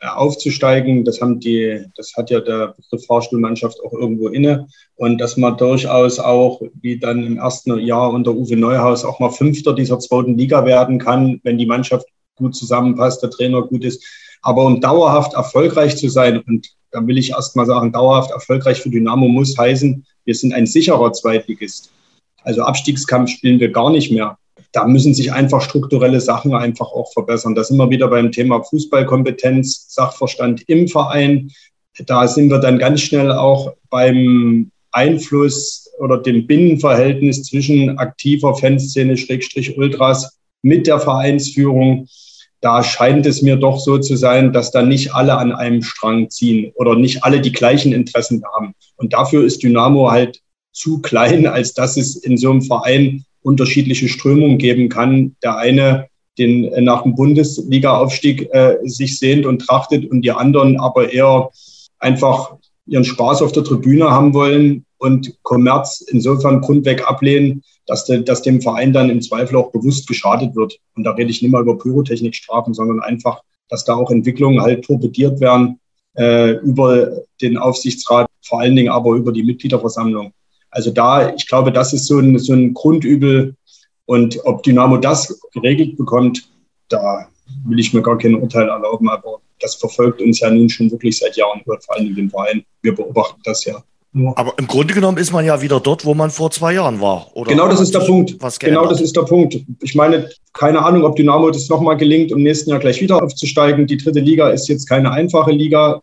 [SPEAKER 3] aufzusteigen. Das haben die, das hat ja der Begriff Fahrstuhlmannschaft auch irgendwo inne. Und dass man durchaus auch, wie dann im ersten Jahr unter Uwe Neuhaus, auch mal Fünfter dieser zweiten Liga werden kann, wenn die Mannschaft gut zusammenpasst, der Trainer gut ist. Aber um dauerhaft erfolgreich zu sein, und da will ich erst mal sagen, dauerhaft erfolgreich für Dynamo muss heißen, wir sind ein sicherer Zweitligist. Also Abstiegskampf spielen wir gar nicht mehr. Da müssen sich einfach strukturelle Sachen einfach auch verbessern. Da sind wir wieder beim Thema Fußballkompetenz, Sachverstand im Verein. Da sind wir dann ganz schnell auch beim Einfluss oder dem Binnenverhältnis zwischen aktiver Fanszene, Schrägstrich Ultras mit der Vereinsführung. Da scheint es mir doch so zu sein, dass da nicht alle an einem Strang ziehen oder nicht alle die gleichen Interessen haben. Und dafür ist Dynamo halt zu klein, als dass es in so einem Verein unterschiedliche Strömungen geben kann. Der eine, den nach dem Bundesliga-Aufstieg äh, sich sehnt und trachtet, und die anderen aber eher einfach ihren Spaß auf der Tribüne haben wollen und Kommerz insofern grundweg ablehnen, dass, de, dass dem Verein dann im Zweifel auch bewusst geschadet wird. Und da rede ich nicht mal über Pyrotechnikstrafen, sondern einfach, dass da auch Entwicklungen halt torpediert werden äh, über den Aufsichtsrat, vor allen Dingen aber über die Mitgliederversammlung. Also da, ich glaube, das ist so ein, so ein Grundübel. Und ob Dynamo das geregelt bekommt, da will ich mir gar kein Urteil erlauben. Aber das verfolgt uns ja nun schon wirklich seit Jahren, vor allem in dem Verein. Wir beobachten das ja nur.
[SPEAKER 2] Aber im Grunde genommen ist man ja wieder dort, wo man vor zwei Jahren war. Oder
[SPEAKER 3] genau das ist der Punkt.
[SPEAKER 2] Was
[SPEAKER 3] genau das ist der Punkt. Ich meine, keine Ahnung, ob Dynamo das nochmal gelingt, im nächsten Jahr gleich wieder aufzusteigen. Die dritte Liga ist jetzt keine einfache Liga.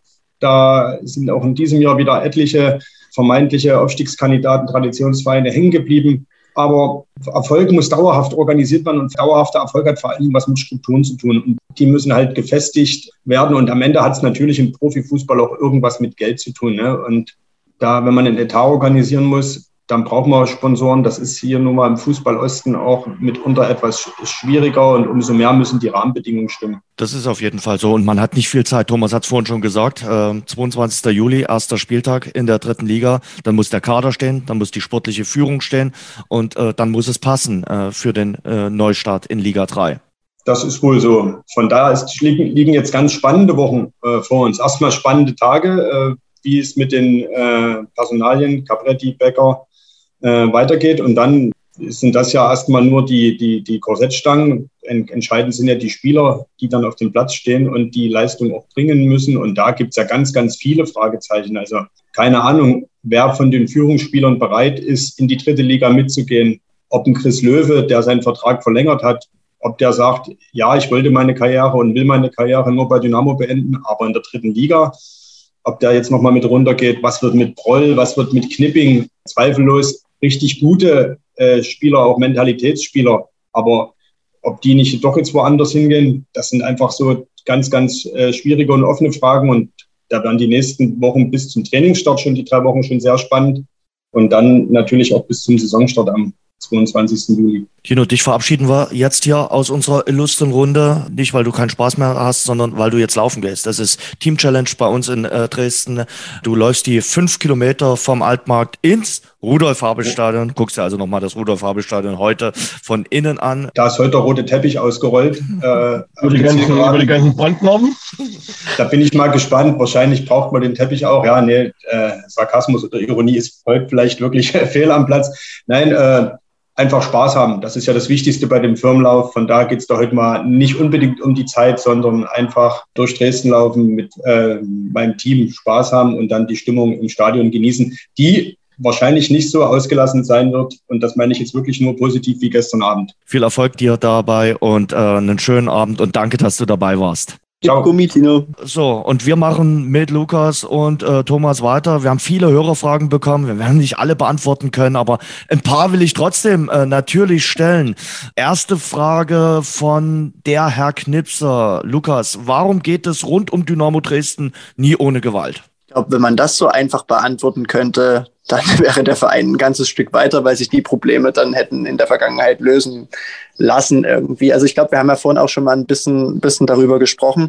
[SPEAKER 3] Da sind auch in diesem Jahr wieder etliche vermeintliche Aufstiegskandidaten, Traditionsvereine hängen geblieben. Aber Erfolg muss dauerhaft organisiert werden, und dauerhafter Erfolg hat vor allem was mit Strukturen zu tun. Und die müssen halt gefestigt werden. Und am Ende hat es natürlich im Profifußball auch irgendwas mit Geld zu tun, ne? Und da, wenn man einen Etat organisieren muss, dann braucht man Sponsoren. Das ist hier nun mal im Fußball-Osten auch mitunter etwas schwieriger, und umso mehr müssen die Rahmenbedingungen stimmen.
[SPEAKER 2] Das ist auf jeden Fall so, und man hat nicht viel Zeit. Thomas hat es vorhin schon gesagt, äh, zweiundzwanzigster Juli, erster Spieltag in der dritten Liga. Dann muss der Kader stehen, dann muss die sportliche Führung stehen, und äh, dann muss es passen äh, für den äh, Neustart in Liga drei.
[SPEAKER 3] Das ist wohl so. Von daher ist, liegen, liegen jetzt ganz spannende Wochen äh, vor uns. Erstmal spannende Tage, äh, wie es mit den äh, Personalien, Capretti, Becker, Äh, weitergeht. Und dann sind das ja erstmal nur die, die, die Korsettstangen. Entscheidend sind ja die Spieler, die dann auf dem Platz stehen und die Leistung auch bringen müssen. Und da gibt es ja ganz, ganz viele Fragezeichen. Also keine Ahnung, wer von den Führungsspielern bereit ist, in die dritte Liga mitzugehen. Ob ein Chris Löwe, der seinen Vertrag verlängert hat, ob der sagt, ja, ich wollte meine Karriere und will meine Karriere nur bei Dynamo beenden, aber in der dritten Liga. Ob der jetzt nochmal mit runtergeht, was wird mit Broll, was wird mit Knipping? Zweifellos richtig gute äh, Spieler, auch Mentalitätsspieler. Aber ob die nicht doch jetzt woanders hingehen, das sind einfach so ganz, ganz äh, schwierige und offene Fragen. Und da werden die nächsten Wochen bis zum Trainingsstart schon, die drei Wochen schon sehr spannend. Und dann natürlich auch bis zum Saisonstart am zweiundzwanzigsten Juli.
[SPEAKER 2] Tino, dich verabschieden wir jetzt hier aus unserer illustren Runde. Nicht, weil du keinen Spaß mehr hast, sondern weil du jetzt laufen gehst. Das ist Team Challenge bei uns in äh, Dresden. Du läufst die fünf Kilometer vom Altmarkt ins Rudolf-Habel-Stadion. Guckst dir also nochmal das Rudolf-Habel-Stadion heute von innen an.
[SPEAKER 3] Da ist heute der rote Teppich ausgerollt. Äh,
[SPEAKER 4] über, die ganzen, über die ganzen Brandnarben.
[SPEAKER 3] Da bin ich mal gespannt. Wahrscheinlich braucht man den Teppich auch. Ja, nee, äh, Sarkasmus oder Ironie ist heute vielleicht wirklich fehl am Platz. Nein, äh, einfach Spaß haben. Das ist ja das Wichtigste bei dem Firmenlauf. Von da geht es da heute mal nicht unbedingt um die Zeit, sondern einfach durch Dresden laufen, mit äh, meinem Team Spaß haben und dann die Stimmung im Stadion genießen, die wahrscheinlich nicht so ausgelassen sein wird. Und das meine ich jetzt wirklich nur positiv wie gestern Abend.
[SPEAKER 2] Viel Erfolg dir dabei und äh, einen schönen Abend, und danke, dass du dabei warst.
[SPEAKER 3] Ciao.
[SPEAKER 5] Tino.
[SPEAKER 2] So, und wir machen mit Lukas und äh, Thomas weiter. Wir haben viele Hörerfragen bekommen. Wir werden nicht alle beantworten können, aber ein paar will ich trotzdem äh, natürlich stellen. Erste Frage von der Herr Knipser. Lukas, warum geht es rund um Dynamo Dresden nie ohne Gewalt?
[SPEAKER 5] Ich glaube, wenn man das so einfach beantworten könnte, dann wäre der Verein ein ganzes Stück weiter, weil sich die Probleme dann hätten in der Vergangenheit lösen lassen irgendwie. Also ich glaube, wir haben ja vorhin auch schon mal ein bisschen, bisschen darüber gesprochen.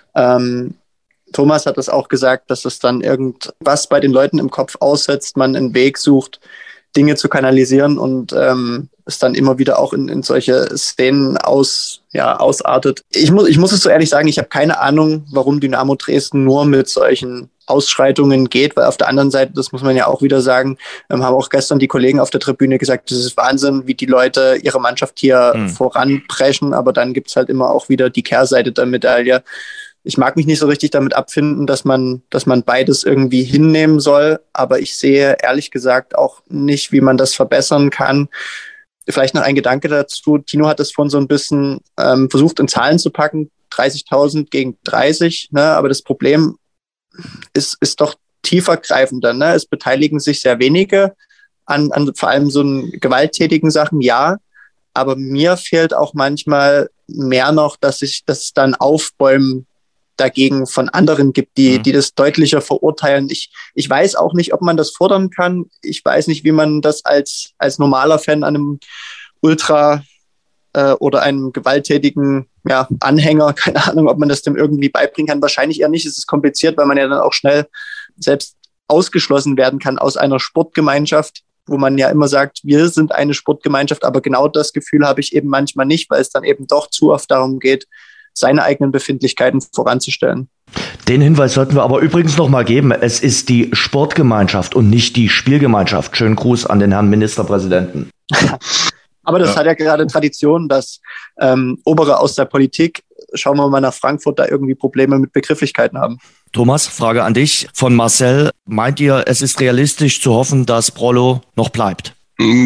[SPEAKER 5] Ähm, Thomas hat das auch gesagt, dass es dann irgendwas bei den Leuten im Kopf aussetzt, man einen Weg sucht, Dinge zu kanalisieren und ähm, es dann immer wieder auch in, in solche Szenen aus, ja, ausartet. Ich muss, ich muss es so ehrlich sagen, ich habe keine Ahnung, warum Dynamo Dresden nur mit solchen Ausschreitungen geht, weil auf der anderen Seite, das muss man ja auch wieder sagen, ähm, haben auch gestern die Kollegen auf der Tribüne gesagt, das ist Wahnsinn, wie die Leute ihre Mannschaft hier mhm. voranpreschen, aber dann gibt's halt immer auch wieder die Kehrseite der Medaille. Ich mag mich nicht so richtig damit abfinden, dass man, dass man beides irgendwie hinnehmen soll, aber ich sehe ehrlich gesagt auch nicht, wie man das verbessern kann. Vielleicht noch ein Gedanke dazu. Tino hat das vorhin so ein bisschen ähm, versucht, in Zahlen zu packen. dreißigtausend gegen dreißig. Ne? Aber das Problem ist, ist doch tiefergreifender. Ne? Es beteiligen sich sehr wenige an, an vor allem so gewalttätigen Sachen, ja. Aber mir fehlt auch manchmal mehr noch, dass ich das dann Aufbäumen dagegen von anderen gibt, die, mhm. die das deutlicher verurteilen. Ich, ich weiß auch nicht, ob man das fordern kann. Ich weiß nicht, wie man das als, als normaler Fan einem Ultra äh, oder einem gewalttätigen ja, Anhänger, keine Ahnung, ob man das dem irgendwie beibringen kann. Wahrscheinlich eher nicht. Es ist kompliziert, weil man ja dann auch schnell selbst ausgeschlossen werden kann aus einer Sportgemeinschaft, wo man ja immer sagt, wir sind eine Sportgemeinschaft, aber genau das Gefühl habe ich eben manchmal nicht, weil es dann eben doch zu oft darum geht, seine eigenen Befindlichkeiten voranzustellen.
[SPEAKER 2] Den Hinweis sollten wir aber übrigens noch mal geben. Es ist die Sportgemeinschaft und nicht die Spielgemeinschaft. Schönen Gruß an den Herrn Ministerpräsidenten.
[SPEAKER 5] Aber das ja. hat ja gerade Tradition, dass ähm, Obere aus der Politik, schauen wir mal nach Frankfurt, da irgendwie Probleme mit Begrifflichkeiten haben.
[SPEAKER 2] Thomas, Frage an dich von Marcel. Meint ihr, es ist realistisch zu hoffen, dass Prollo noch bleibt?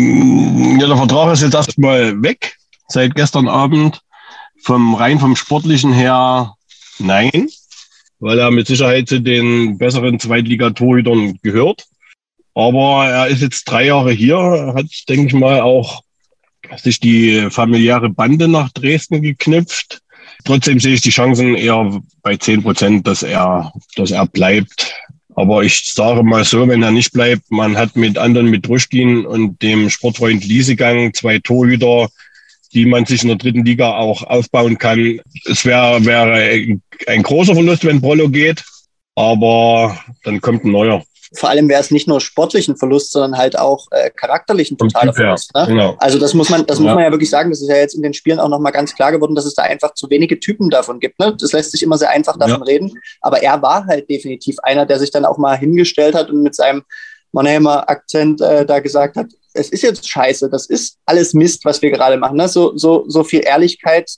[SPEAKER 4] Ja, der Vertrag ist jetzt erstmal weg, seit gestern Abend. Vom rein vom Sportlichen her nein, weil er mit Sicherheit zu den besseren Zweitligatorhütern gehört. Aber er ist jetzt drei Jahre hier, hat, denke ich mal, auch sich die familiäre Bande nach Dresden geknüpft. Trotzdem sehe ich die Chancen eher bei zehn Prozent, dass er, dass er bleibt. Aber ich sage mal so, wenn er nicht bleibt, man hat mit anderen, mit Druschkin und dem Sportfreund Liesegang zwei Torhüter, die man sich in der dritten Liga auch aufbauen kann. Es wäre wäre ein großer Verlust, wenn Prollo geht, aber dann kommt ein neuer.
[SPEAKER 5] Vor allem wäre es nicht nur sportlichen Verlust, sondern halt auch äh, charakterlichen totaler Verlust. Ne? Genau. Also das muss man, das ja. muss man ja wirklich sagen. Das ist ja jetzt in den Spielen auch nochmal ganz klar geworden, dass es da einfach zu wenige Typen davon gibt. Ne? Das lässt sich immer sehr einfach davon ja. reden. Aber er war halt definitiv einer, der sich dann auch mal hingestellt hat und mit seinem Mannheimer Akzent äh, da gesagt hat, es ist jetzt scheiße, das ist alles Mist, was wir gerade machen. Ne? So, so, so viel Ehrlichkeit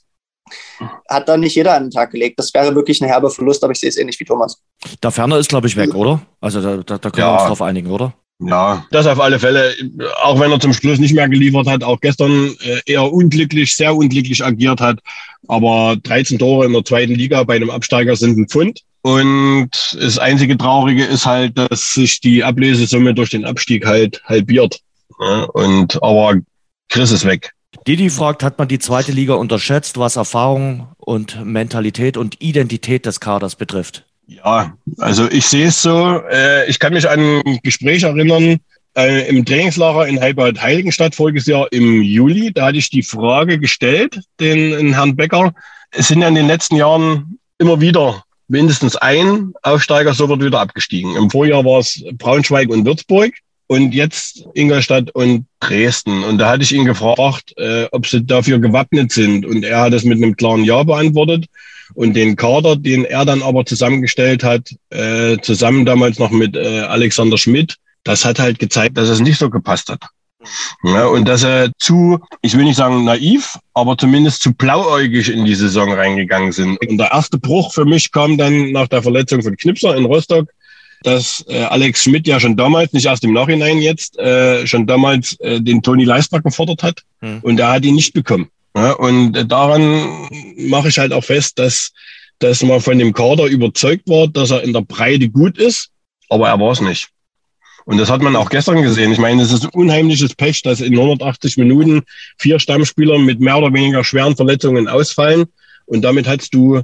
[SPEAKER 5] hat da nicht jeder an den Tag gelegt. Das wäre wirklich ein herber Verlust, aber ich sehe es ähnlich wie Thomas.
[SPEAKER 2] Der Ferner ist, glaube ich, weg, oder? Also da, da, da können ja. wir uns drauf einigen, oder?
[SPEAKER 4] Ja, das auf alle Fälle. Auch wenn er zum Schluss nicht mehr geliefert hat, auch gestern eher unglücklich, sehr unglücklich agiert hat. Aber dreizehn Tore in der zweiten Liga bei einem Absteiger sind ein Pfund. Und das einzige Traurige ist halt, dass sich die Ablösesumme durch den Abstieg halt halbiert. Ja, und aber Chris ist weg.
[SPEAKER 2] Didi fragt, hat man die zweite Liga unterschätzt, was Erfahrung und Mentalität und Identität des Kaders betrifft?
[SPEAKER 4] Ja, also ich sehe es so. Äh, ich kann mich an ein Gespräch erinnern äh, im Trainingslager in Heilbad-Heiligenstadt voriges Jahr im Juli. Da hatte ich die Frage gestellt, den, den Herrn Becker. Es sind ja in den letzten Jahren immer wieder mindestens ein Aufsteiger sofort wieder abgestiegen. Im Vorjahr war es Braunschweig und Würzburg. Und jetzt Ingolstadt und Dresden. Und da hatte ich ihn gefragt, äh, ob sie dafür gewappnet sind. Und er hat es mit einem klaren Ja beantwortet. Und den Kader, den er dann aber zusammengestellt hat, äh, zusammen damals noch mit äh, Alexander Schmidt, das hat halt gezeigt, dass es nicht so gepasst hat. Ja, und dass er zu, ich will nicht sagen naiv, aber zumindest zu blauäugig in die Saison reingegangen sind. Und der erste Bruch für mich kam dann nach der Verletzung von Knipser in Rostock, dass äh, Alex Schmidt ja schon damals, nicht erst im Nachhinein jetzt, äh, schon damals äh, den Toni Leisbach gefordert hat. Hm. Und er hat ihn nicht bekommen. Ja, und äh, daran mache ich halt auch fest, dass, dass man von dem Kader überzeugt war, dass er in der Breite gut ist, aber er war es nicht. Und das hat man auch gestern gesehen. Ich meine, es ist ein unheimliches Pech, dass in hundertachtzig Minuten vier Stammspieler mit mehr oder weniger schweren Verletzungen ausfallen. Und damit hast du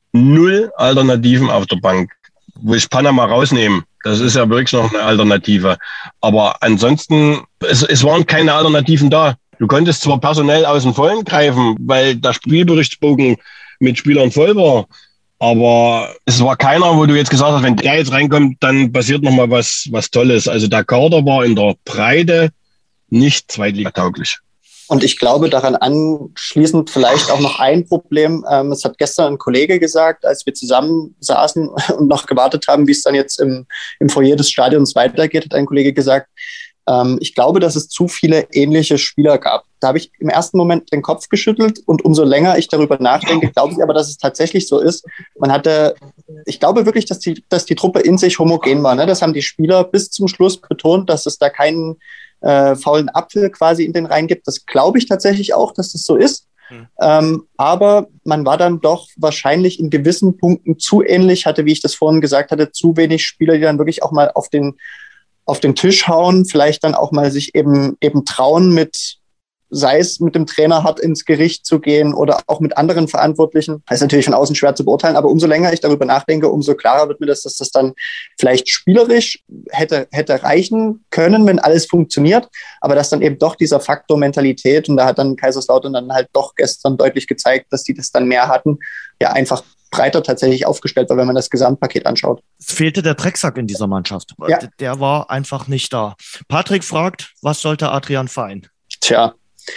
[SPEAKER 4] null Alternativen auf der Bank. Wo ich Panama rausnehme, das ist ja wirklich noch eine Alternative. Aber ansonsten, es, es waren keine Alternativen da. Du konntest zwar personell aus dem Vollen greifen, weil der Spielberichtsbogen mit Spielern voll war, aber es war keiner, wo du jetzt gesagt hast, wenn der jetzt reinkommt, dann passiert nochmal was, was Tolles. Also der Kader war in der Breite nicht zweitligatauglich.
[SPEAKER 5] Und ich glaube, daran anschließend vielleicht auch noch ein Problem. Ähm, es hat gestern ein Kollege gesagt, als wir zusammen saßen und noch gewartet haben, wie es dann jetzt im, im Foyer des Stadions weitergeht, hat ein Kollege gesagt, ähm, ich glaube, dass es zu viele ähnliche Spieler gab. Da habe ich im ersten Moment den Kopf geschüttelt und umso länger ich darüber nachdenke, glaube ich aber, dass es tatsächlich so ist. Man hatte, ich glaube wirklich, dass die, dass die Truppe in sich homogen war. Ne? Das haben die Spieler bis zum Schluss betont, dass es da keinen Äh, faulen Apfel quasi in den Reihen gibt. Das glaube ich tatsächlich auch, dass das so ist. Mhm. Ähm, aber man war dann doch wahrscheinlich in gewissen Punkten zu ähnlich, hatte, wie ich das vorhin gesagt hatte, zu wenig Spieler, die dann wirklich auch mal auf den, auf den Tisch hauen, vielleicht dann auch mal sich eben, eben trauen, mit, sei es mit dem Trainer hart ins Gericht zu gehen oder auch mit anderen Verantwortlichen. Das ist natürlich von außen schwer zu beurteilen, aber umso länger ich darüber nachdenke, umso klarer wird mir das, dass das dann vielleicht spielerisch hätte, hätte reichen können, wenn alles funktioniert, aber dass dann eben doch dieser Faktor Mentalität, und da hat dann Kaiserslautern dann halt doch gestern deutlich gezeigt, dass die das dann mehr hatten, ja einfach breiter tatsächlich aufgestellt war, wenn man das Gesamtpaket anschaut.
[SPEAKER 2] Es fehlte der Drecksack in dieser Mannschaft. Ja. Der war einfach nicht da. Patrick fragt, was sollte Adrian Fein?
[SPEAKER 5] Tja,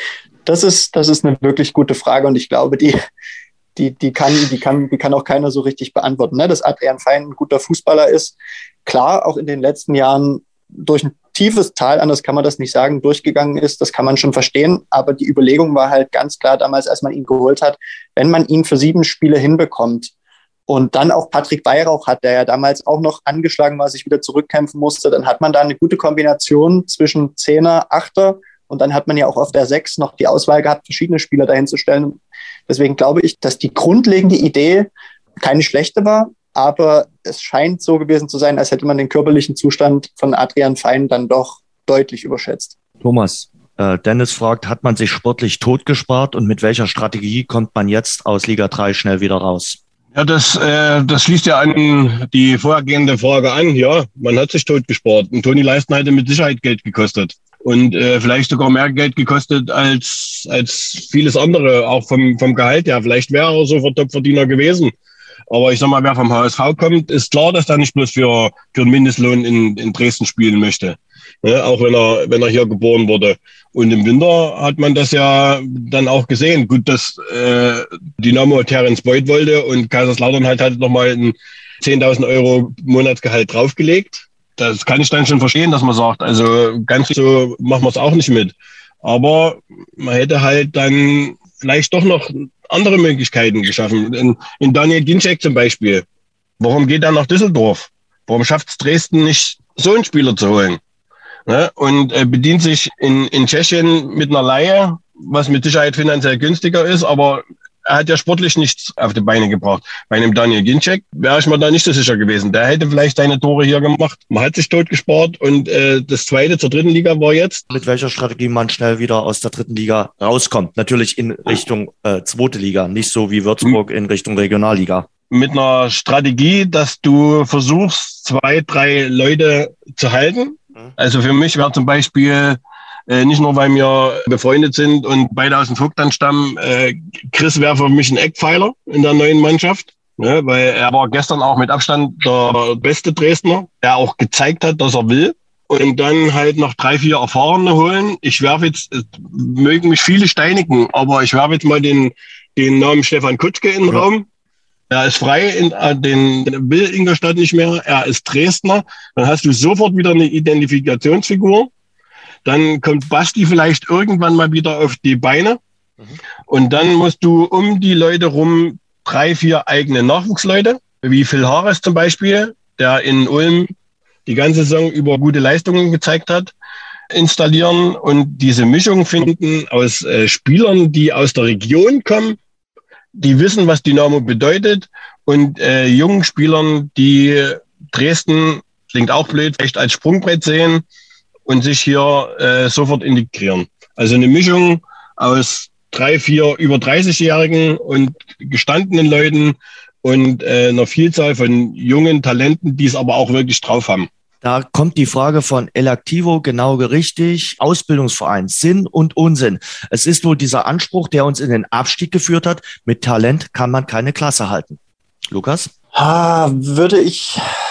[SPEAKER 5] Das ist, das ist eine wirklich gute Frage und ich glaube, die, die, die, kann, die, kann, die kann auch keiner so richtig beantworten. Ne? Dass Adrian Fein ein guter Fußballer ist, klar, auch in den letzten Jahren durch ein tiefes Tal, anders kann man das nicht sagen, durchgegangen ist, das kann man schon verstehen, aber die Überlegung war halt ganz klar damals, als man ihn geholt hat, wenn man ihn für sieben Spiele hinbekommt und dann auch Patrick Weihrauch hat, der ja damals auch noch angeschlagen war, sich wieder zurückkämpfen musste, dann hat man da eine gute Kombination zwischen Zehner, Achter. Und dann hat man ja auch auf der sechs noch die Auswahl gehabt, verschiedene Spieler dahin zu stellen. Deswegen glaube ich, dass die grundlegende Idee keine schlechte war, aber es scheint so gewesen zu sein, als hätte man den körperlichen Zustand von Adrian Fein dann doch deutlich überschätzt.
[SPEAKER 2] Thomas, äh, Dennis fragt, hat man sich sportlich totgespart und mit welcher Strategie kommt man jetzt aus Liga drei schnell wieder raus?
[SPEAKER 4] Ja, das, äh, das schließt ja an die vorhergehende Frage an. Ja, man hat sich totgespart. Und Toni Leistner hätte mit Sicherheit Geld gekostet. Und äh, vielleicht sogar mehr Geld gekostet als als vieles andere, auch vom vom Gehalt her. Vielleicht wäre er sofort Topverdiener gewesen. Aber ich sag mal, wer vom H S V kommt, ist klar, dass er nicht bloß für für einen Mindestlohn in in Dresden spielen möchte. Ja, auch wenn er wenn er hier geboren wurde. Und im Winter hat man das ja dann auch gesehen. Gut, dass äh, Dynamo Terence Boyd wollte und Kaiserslautern halt halt nochmal ein zehntausend Euro Monatsgehalt draufgelegt. Das kann ich dann schon verstehen, dass man sagt, also ganz so machen wir es auch nicht mit. Aber man hätte halt dann vielleicht doch noch andere Möglichkeiten geschaffen. In, in Daniel Ginczek zum Beispiel. Warum geht er nach Düsseldorf? Warum schafft es Dresden nicht, so einen Spieler zu holen? Ne? Und äh, bedient sich in, in Tschechien mit einer Leihe, was mit Sicherheit finanziell günstiger ist, aber er hat ja sportlich nichts auf die Beine gebracht. Bei einem Daniel Ginczek wäre ich mir da nicht so sicher gewesen. Der hätte vielleicht seine Tore hier gemacht. Man hat sich totgespart und äh, das zweite zur dritten Liga war jetzt.
[SPEAKER 2] Mit welcher Strategie man schnell wieder aus der dritten Liga rauskommt. Natürlich in Richtung äh, zweite Liga, nicht so wie Würzburg in Richtung Regionalliga.
[SPEAKER 4] Mit einer Strategie, dass du versuchst, zwei, drei Leute zu halten. Also für mich wäre zum Beispiel Äh, nicht nur, weil wir befreundet sind und beide aus dem Vogtland stammen. Äh, Chris wäre für mich ein Eckpfeiler in der neuen Mannschaft, ne, weil er war gestern auch mit Abstand der beste Dresdner, der auch gezeigt hat, dass er will. Und dann halt noch drei, vier Erfahrene holen. Ich werfe jetzt, mögen mich viele steinigen, aber ich werfe jetzt mal den, den Namen Stefan Kutschke in den ja. Raum. Er ist frei, in, äh, den will Ingolstadt nicht mehr. Er ist Dresdner. Dann hast du sofort wieder eine Identifikationsfigur. Dann kommt Basti vielleicht irgendwann mal wieder auf die Beine. Mhm. Und dann musst du um die Leute rum drei, vier eigene Nachwuchsleute, wie Phil Harris zum Beispiel, der in Ulm die ganze Saison über gute Leistungen gezeigt hat, installieren und diese Mischung finden aus äh, Spielern, die aus der Region kommen, die wissen, was Dynamo bedeutet, und äh, jungen Spielern, die Dresden, klingt auch blöd, vielleicht als Sprungbrett sehen und sich hier äh, sofort integrieren. Also eine Mischung aus drei, vier über dreißig-Jährigen und gestandenen Leuten und äh, einer Vielzahl von jungen Talenten, die es aber auch wirklich drauf haben.
[SPEAKER 2] Da kommt die Frage von El Activo genau richtig. Ausbildungsverein, Sinn und Unsinn. Es ist wohl dieser Anspruch, der uns in den Abstieg geführt hat. Mit Talent kann man keine Klasse halten. Lukas?
[SPEAKER 5] Ah, würde ich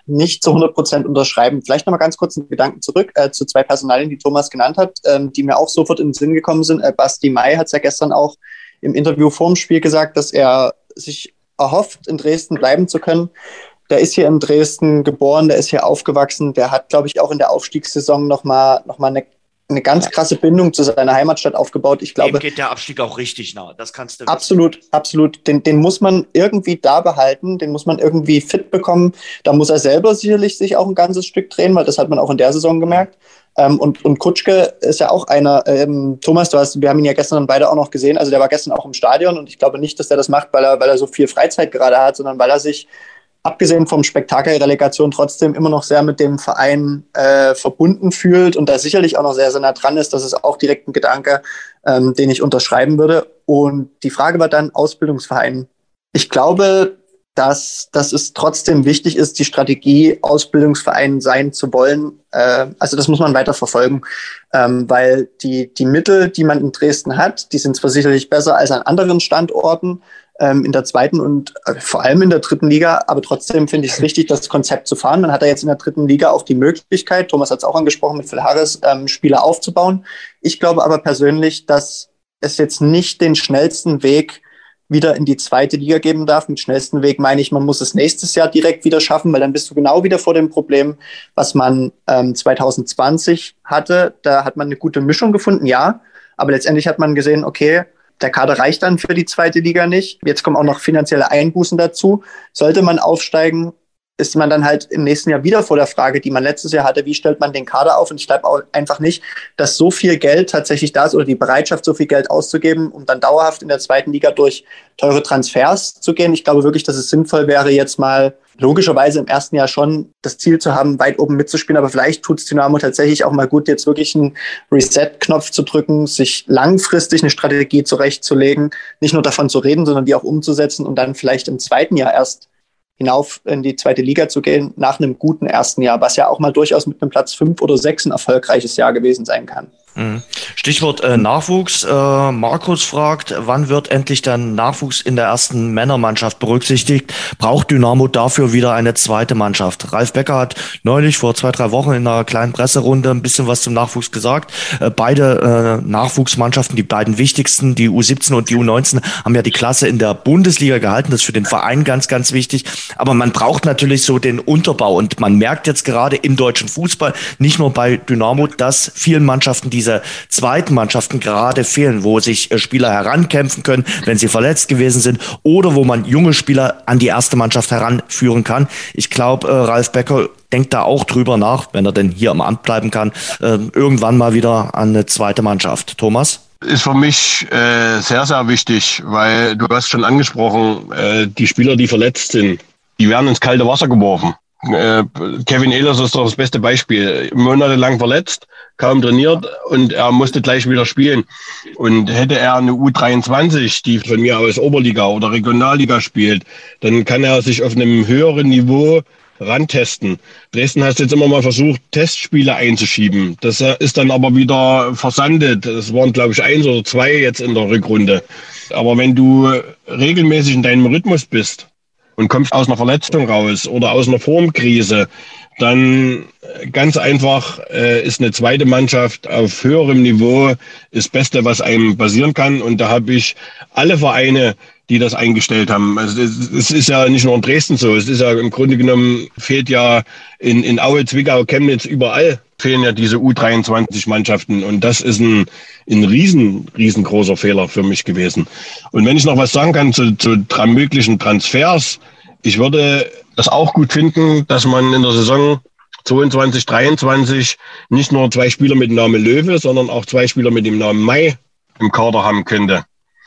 [SPEAKER 5] nicht zu hundert Prozent unterschreiben. Vielleicht nochmal ganz kurz einen Gedanken zurück äh, zu zwei Personalien, die Thomas genannt hat, ähm, die mir auch sofort in den Sinn gekommen sind. Äh, Basti Mai hat es ja gestern auch im Interview vor dem Spiel gesagt, dass er sich erhofft, in Dresden bleiben zu können. Der ist hier in Dresden geboren, der ist hier aufgewachsen, der hat, glaube ich, auch in der Aufstiegssaison nochmal noch mal eine, eine ganz krasse Bindung zu seiner Heimatstadt aufgebaut. Ich glaube,
[SPEAKER 2] dem geht der Abstieg auch richtig nah, das kannst du wissen.
[SPEAKER 5] Absolut, absolut. Den, den muss man irgendwie da behalten, den muss man irgendwie fit bekommen. Da muss er selber sicherlich sich auch ein ganzes Stück drehen, weil das hat man auch in der Saison gemerkt. Ähm, und, und Kutschke ist ja auch einer, ähm, Thomas, du hast, wir haben ihn ja gestern beide auch noch gesehen, also der war gestern auch im Stadion und ich glaube nicht, dass der das macht, weil er, weil er so viel Freizeit gerade hat, sondern weil er sich abgesehen vom Spektakel-Relegation trotzdem immer noch sehr mit dem Verein äh, verbunden fühlt und da sicherlich auch noch sehr, sehr nah dran ist. Das ist auch direkt ein Gedanke, ähm, den ich unterschreiben würde. Und die Frage war dann Ausbildungsverein. Ich glaube, dass, dass es trotzdem wichtig ist, die Strategie, Ausbildungsverein sein zu wollen. Äh, also das muss man weiter verfolgen, ähm, weil die, die Mittel, die man in Dresden hat, die sind zwar sicherlich besser als an anderen Standorten, in der zweiten und vor allem in der dritten Liga, aber trotzdem finde ich es wichtig, das Konzept zu fahren. Man hat ja jetzt in der dritten Liga auch die Möglichkeit, Thomas hat es auch angesprochen, mit Phil Harris ähm, Spieler aufzubauen. Ich glaube aber persönlich, dass es jetzt nicht den schnellsten Weg wieder in die zweite Liga geben darf. Mit schnellsten Weg meine ich, man muss es nächstes Jahr direkt wieder schaffen, weil dann bist du genau wieder vor dem Problem, was man ähm, zwanzig zwanzig hatte. Da hat man eine gute Mischung gefunden, ja, aber letztendlich hat man gesehen, okay, der Kader reicht dann für die zweite Liga nicht. Jetzt kommen auch noch finanzielle Einbußen dazu. Sollte man aufsteigen, ist man dann halt im nächsten Jahr wieder vor der Frage, die man letztes Jahr hatte, wie stellt man den Kader auf? Und ich glaube auch einfach nicht, dass so viel Geld tatsächlich da ist oder die Bereitschaft, so viel Geld auszugeben, um dann dauerhaft in der zweiten Liga durch teure Transfers zu gehen. Ich glaube wirklich, dass es sinnvoll wäre, jetzt mal logischerweise im ersten Jahr schon das Ziel zu haben, weit oben mitzuspielen. Aber vielleicht tut es Dynamo tatsächlich auch mal gut, jetzt wirklich einen Reset-Knopf zu drücken, sich langfristig eine Strategie zurechtzulegen, nicht nur davon zu reden, sondern die auch umzusetzen und dann vielleicht im zweiten Jahr erst hinauf in die zweite Liga zu gehen, nach einem guten ersten Jahr, was ja auch mal durchaus mit einem Platz fünf oder sechs ein erfolgreiches Jahr gewesen sein kann.
[SPEAKER 2] Stichwort äh, Nachwuchs. Äh, Markus fragt, wann wird endlich der Nachwuchs in der ersten Männermannschaft berücksichtigt? Braucht Dynamo dafür wieder eine zweite Mannschaft? Ralf Becker hat neulich vor zwei, drei Wochen in einer kleinen Presserunde ein bisschen was zum Nachwuchs gesagt. Äh, beide äh, Nachwuchsmannschaften, die beiden wichtigsten, die U siebzehn und die U neunzehn, haben ja die Klasse in der Bundesliga gehalten. Das ist für den Verein ganz, ganz wichtig. Aber man braucht natürlich so den Unterbau. Und man merkt jetzt gerade im deutschen Fußball, nicht nur bei Dynamo, dass vielen Mannschaften diese zweiten Mannschaften gerade fehlen, wo sich Spieler herankämpfen können, wenn sie verletzt gewesen sind oder wo man junge Spieler an die erste Mannschaft heranführen kann. Ich glaube, äh, Ralf Becker denkt da auch drüber nach, wenn er denn hier am Amt bleiben kann, äh, irgendwann mal wieder an eine zweite Mannschaft. Thomas?
[SPEAKER 4] Ist für mich äh, sehr, sehr wichtig, weil du hast schon angesprochen, äh, die Spieler, die verletzt sind, die werden ins kalte Wasser geworfen. Äh, Kevin Ehlers ist doch das beste Beispiel. Monatelang verletzt, kaum trainiert und er musste gleich wieder spielen. Und hätte er eine U dreiundzwanzig, die von mir aus Oberliga oder Regionalliga spielt, dann kann er sich auf einem höheren Niveau rantesten. Dresden hat jetzt immer mal versucht, Testspiele einzuschieben. Das ist dann aber wieder versandet. Das waren, glaube ich, eins oder zwei jetzt in der Rückrunde. Aber wenn du regelmäßig in deinem Rhythmus bist und kommst aus einer Verletzung raus oder aus einer Formkrise, dann ganz einfach äh, ist eine zweite Mannschaft auf höherem Niveau das Beste, was einem passieren kann. Und da habe ich alle Vereine, die das eingestellt haben. Also es, es ist ja nicht nur in Dresden so. Es ist ja im Grunde genommen, fehlt ja in, in Aue, Zwickau, Chemnitz, überall fehlen ja diese U dreiundzwanzig Mannschaften. Und das ist ein, ein riesen, riesengroßer Fehler für mich gewesen. Und wenn ich noch was sagen kann zu, zu möglichen Transfers, ich würde das auch gut finden, dass man in der Saison zweiundzwanzig, dreiundzwanzig nicht nur zwei Spieler mit dem Namen Löwe, sondern auch zwei Spieler mit dem Namen Mai im Kader haben könnte.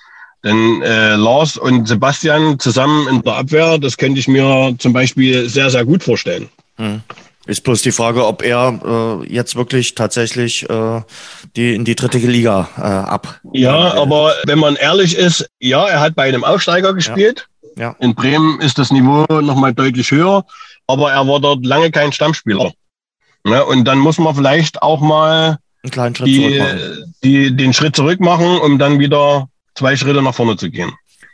[SPEAKER 4] Denn äh, Lars und Sebastian zusammen in der Abwehr, das könnte ich mir zum Beispiel sehr, sehr gut vorstellen.
[SPEAKER 2] Hm. Ist bloß die Frage, ob er äh, jetzt wirklich tatsächlich äh, die in die dritte Liga äh, ab.
[SPEAKER 4] Ja, aber wenn man ehrlich ist, ja, er hat bei einem Aufsteiger gespielt. Ja. Ja. In Bremen ist das Niveau nochmal deutlich höher, aber er war dort lange kein Stammspieler. Ja, und dann muss man vielleicht auch mal
[SPEAKER 2] einen kleinen Schritt
[SPEAKER 4] die,
[SPEAKER 2] zurück machen.
[SPEAKER 4] die, den Schritt zurück machen, um dann wieder zwei Schritte nach vorne zu gehen.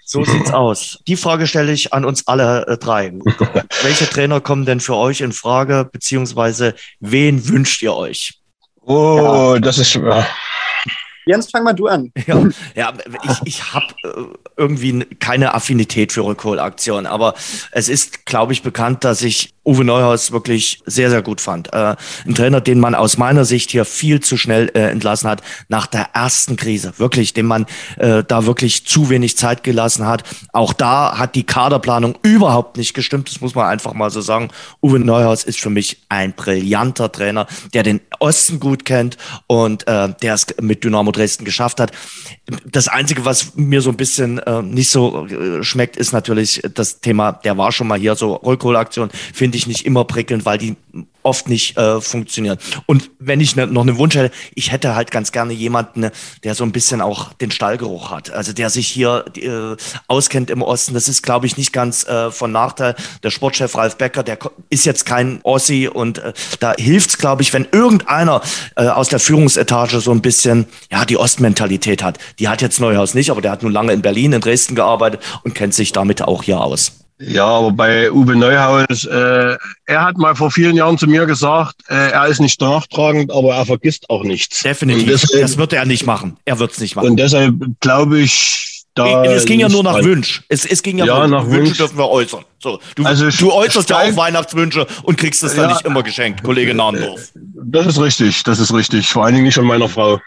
[SPEAKER 2] So sieht's aus. Die Frage stelle ich an uns alle äh, drei. Welche Trainer kommen denn für euch in Frage, beziehungsweise wen wünscht ihr euch?
[SPEAKER 4] Oh, ja. Das ist schwer.
[SPEAKER 5] Jens, fang mal du an.
[SPEAKER 2] Ja, ja ich, ich habe äh, irgendwie keine Affinität für Rückholaktionen, aber es ist, glaube ich, bekannt, dass ich Uwe Neuhaus wirklich sehr, sehr gut fand. Äh, ein Trainer, den man aus meiner Sicht hier viel zu schnell äh, entlassen hat, nach der ersten Krise. Wirklich, dem man äh, da wirklich zu wenig Zeit gelassen hat. Auch da hat die Kaderplanung überhaupt nicht gestimmt, das muss man einfach mal so sagen. Uwe Neuhaus ist für mich ein brillanter Trainer, der den Osten gut kennt und äh, der es mit Dynamo Dresden geschafft hat. Das Einzige, was mir so ein bisschen äh, nicht so äh, schmeckt, ist natürlich das Thema, der war schon mal hier, so Rückholaktion, finde ich nicht immer prickelnd, weil die oft nicht äh, funktionieren. Und wenn ich ne, noch einen Wunsch hätte, ich hätte halt ganz gerne jemanden, der so ein bisschen auch den Stallgeruch hat. Also der sich hier äh, auskennt im Osten. Das ist, glaube ich, nicht ganz äh, von Nachteil. Der Sportchef Ralf Becker, der ist jetzt kein Ossi und äh, da hilft's, glaube ich, wenn irgendeiner äh, aus der Führungsetage so ein bisschen, ja, die Ostmentalität hat. Die hat jetzt Neuhaus nicht, aber der hat nun lange in Berlin, in Dresden gearbeitet und kennt sich damit auch hier aus.
[SPEAKER 4] Ja, aber bei Uwe Neuhaus, äh, er hat mal vor vielen Jahren zu mir gesagt, äh, er ist nicht nachtragend, aber er vergisst auch nichts.
[SPEAKER 2] Definitiv, deshalb, das wird er nicht machen. Er wird es nicht machen.
[SPEAKER 4] Und deshalb glaube ich, da
[SPEAKER 2] es ging ja nur nach dran. Wünsch. Es, es ging ja,
[SPEAKER 4] ja
[SPEAKER 2] nach
[SPEAKER 4] Wünsch.
[SPEAKER 2] Wünsche dürfen wir äußern. So, du,
[SPEAKER 4] also
[SPEAKER 2] du äußerst ja auch Weihnachtswünsche und kriegst es dann ja nicht immer geschenkt, Kollege Nahndorf.
[SPEAKER 4] Das ist richtig, das ist richtig. Vor allen Dingen nicht von meiner Frau.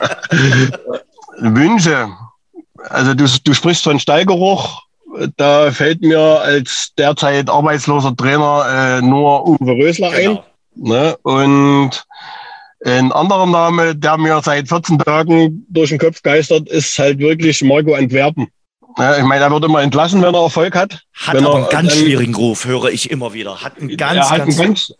[SPEAKER 4] Wünsche. Also du, du sprichst von Stallgeruch. Da fällt mir als derzeit arbeitsloser Trainer äh, nur Uwe Rösler
[SPEAKER 2] genau.
[SPEAKER 4] ein. Ne? Und ein anderer Name, der mir seit vierzehn Tagen durch den Kopf geistert, ist halt wirklich Marco Antwerpen. Ja, ich meine, er wird immer entlassen, wenn er Erfolg hat.
[SPEAKER 2] Hat
[SPEAKER 4] wenn
[SPEAKER 2] aber
[SPEAKER 4] er,
[SPEAKER 2] einen ganz
[SPEAKER 4] dann,
[SPEAKER 2] schwierigen Ruf, höre ich immer wieder. Hat einen ganz,
[SPEAKER 4] er hat
[SPEAKER 2] ganz,
[SPEAKER 4] einen ganz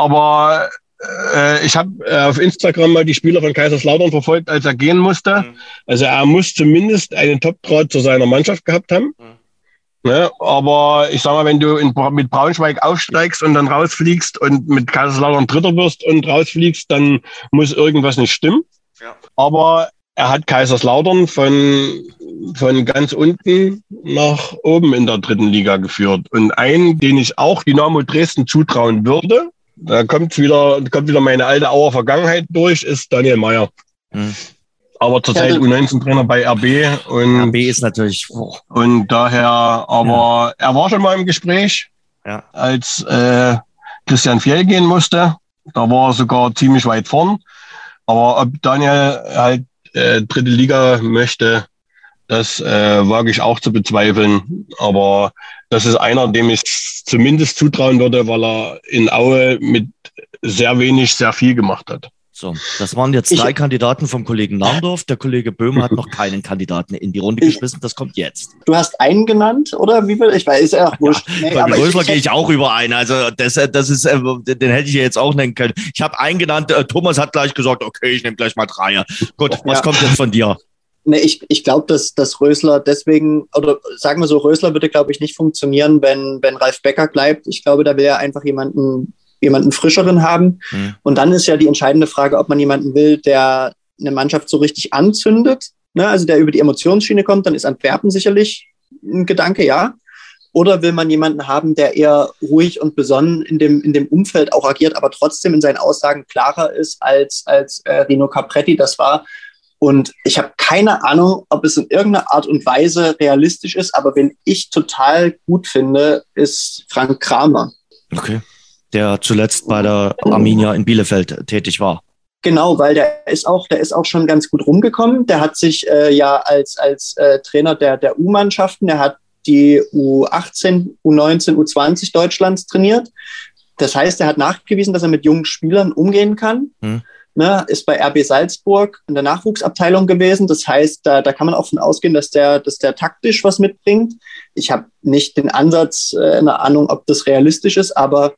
[SPEAKER 4] aber äh, ich habe äh, auf Instagram mal die Spieler von Kaiserslautern verfolgt, als er gehen musste. Mhm. Also er muss zumindest einen Top-Draht zu seiner Mannschaft gehabt haben. Mhm. Ne, aber ich sag mal, wenn du in, mit Braunschweig aufsteigst und dann rausfliegst und mit Kaiserslautern Dritter wirst und rausfliegst, dann muss irgendwas nicht stimmen. Ja. Aber er hat Kaiserslautern von, von ganz unten nach oben in der dritten Liga geführt. Und einen, den ich auch Dynamo Dresden zutrauen würde, da kommt wieder, kommt wieder meine alte Auer Vergangenheit durch, ist Daniel Meyer. Hm. Aber zurzeit ja, U neunzehn Trainer bei R B. Und,
[SPEAKER 2] R B ist natürlich... Oh.
[SPEAKER 4] Und daher, aber ja. Er war schon mal im Gespräch, ja. als äh, Christian Fjell gehen musste. Da war er sogar ziemlich weit vorn. Aber ob Daniel halt äh, dritte Liga möchte, das äh, wage ich auch zu bezweifeln. Aber das ist einer, dem ich zumindest zutrauen würde, weil er in Aue mit sehr wenig sehr viel gemacht hat.
[SPEAKER 2] So, das waren jetzt drei ich, Kandidaten vom Kollegen Nahndorf. Der Kollege Böhme hat noch keinen Kandidaten in die Runde geschmissen. Das kommt jetzt.
[SPEAKER 5] Du hast einen genannt, oder? Wie will ich weiß, ist ja auch wurscht.
[SPEAKER 2] Ja, nee, bei Rösler gehe ich auch überein. Also das, das ist, den hätte ich ja jetzt auch nennen können. Ich habe einen genannt. Thomas hat gleich gesagt, okay, ich nehme gleich mal drei. Gut, was ja. kommt jetzt von dir?
[SPEAKER 5] Nee, ich, ich glaube, dass, dass Rösler deswegen, oder sagen wir so, Rösler würde, glaube ich, nicht funktionieren, wenn, wenn Ralf Becker bleibt. Ich glaube, da will er einfach jemanden jemanden frischeren haben. Mhm. Und dann ist ja die entscheidende Frage, ob man jemanden will, der eine Mannschaft so richtig anzündet, ne? Also der über die Emotionsschiene kommt, dann ist Antwerpen sicherlich ein Gedanke, ja. Oder will man jemanden haben, der eher ruhig und besonnen in dem, in dem Umfeld auch agiert, aber trotzdem in seinen Aussagen klarer ist als, als äh, Rino Capretti das war. Und ich habe keine Ahnung, ob es in irgendeiner Art und Weise realistisch ist, aber wen ich total gut finde, ist Frank Kramer.
[SPEAKER 2] Okay. Der zuletzt bei der Arminia in Bielefeld tätig war.
[SPEAKER 5] Genau, weil der ist auch, der ist auch schon ganz gut rumgekommen. Der hat sich äh, ja als, als äh, Trainer der, der U-Mannschaften, der hat die U achtzehn, U neunzehn, U zwanzig Deutschlands trainiert. Das heißt, er hat nachgewiesen, dass er mit jungen Spielern umgehen kann. Hm. Ne, ist bei R B Salzburg in der Nachwuchsabteilung gewesen. Das heißt, da, da kann man auch von ausgehen, dass der, dass der taktisch was mitbringt. Ich habe nicht den Ansatz, äh, eine Ahnung, ob das realistisch ist, aber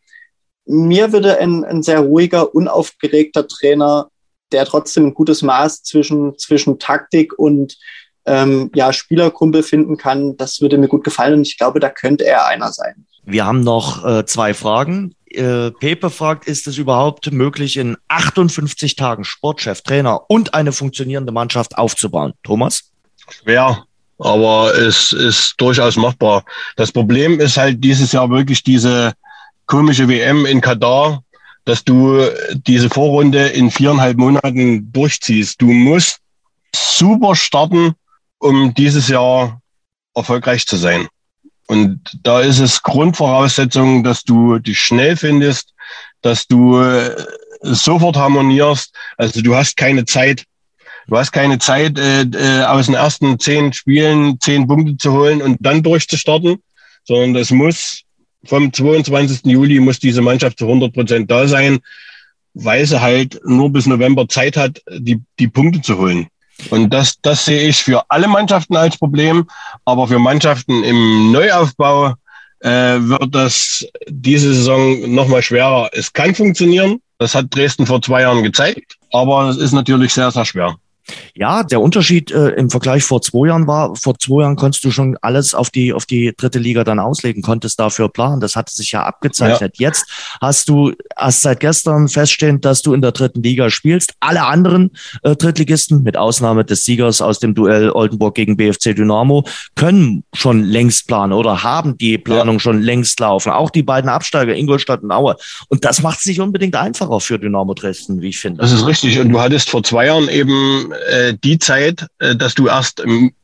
[SPEAKER 5] mir würde ein, ein sehr ruhiger, unaufgeregter Trainer, der trotzdem ein gutes Maß zwischen, zwischen Taktik und ähm, ja, Spielerkumpel finden kann, das würde mir gut gefallen und ich glaube, da könnte er einer sein.
[SPEAKER 2] Wir haben noch äh, zwei Fragen. Äh, Pepe fragt, ist es überhaupt möglich, in achtundfünfzig Tagen Sportchef, Trainer und eine funktionierende Mannschaft aufzubauen? Thomas?
[SPEAKER 4] Schwer. aber es ist durchaus machbar. Das Problem ist halt dieses Jahr wirklich diese komische W M in Katar, dass du diese Vorrunde in viereinhalb Monaten durchziehst. Du musst super starten, um dieses Jahr erfolgreich zu sein. Und da ist es Grundvoraussetzung, dass du dich schnell findest, dass du sofort harmonierst. Also du hast keine Zeit. Du hast keine Zeit, äh, aus den ersten zehn Spielen zehn Punkte zu holen und dann durchzustarten, sondern das muss vom zweiundzwanzigsten Juli muss diese Mannschaft zu hundert Prozent da sein, weil sie halt nur bis November Zeit hat, die, die Punkte zu holen. Und das, das sehe ich für alle Mannschaften als Problem, aber für Mannschaften im Neuaufbau äh, wird das diese Saison nochmal schwerer. Es kann funktionieren, das hat Dresden vor zwei Jahren gezeigt, aber es ist natürlich sehr, sehr schwer.
[SPEAKER 2] Ja, der Unterschied äh, im Vergleich vor zwei Jahren war, vor zwei Jahren konntest du schon alles auf die auf die dritte Liga dann auslegen, konntest dafür planen. Das hatte sich ja abgezeichnet. Ja. Jetzt hast du erst seit gestern feststehend, dass du in der dritten Liga spielst. Alle anderen äh, Drittligisten, mit Ausnahme des Siegers aus dem Duell Oldenburg gegen B F C Dynamo, können schon längst planen oder haben die Planung ja. schon längst laufen. Auch die beiden Absteiger, Ingolstadt und Aue. Und das macht es nicht unbedingt einfacher für Dynamo Dresden, wie ich finde.
[SPEAKER 4] Das ist richtig. Und du hattest vor zwei Jahren eben die Zeit, dass du erst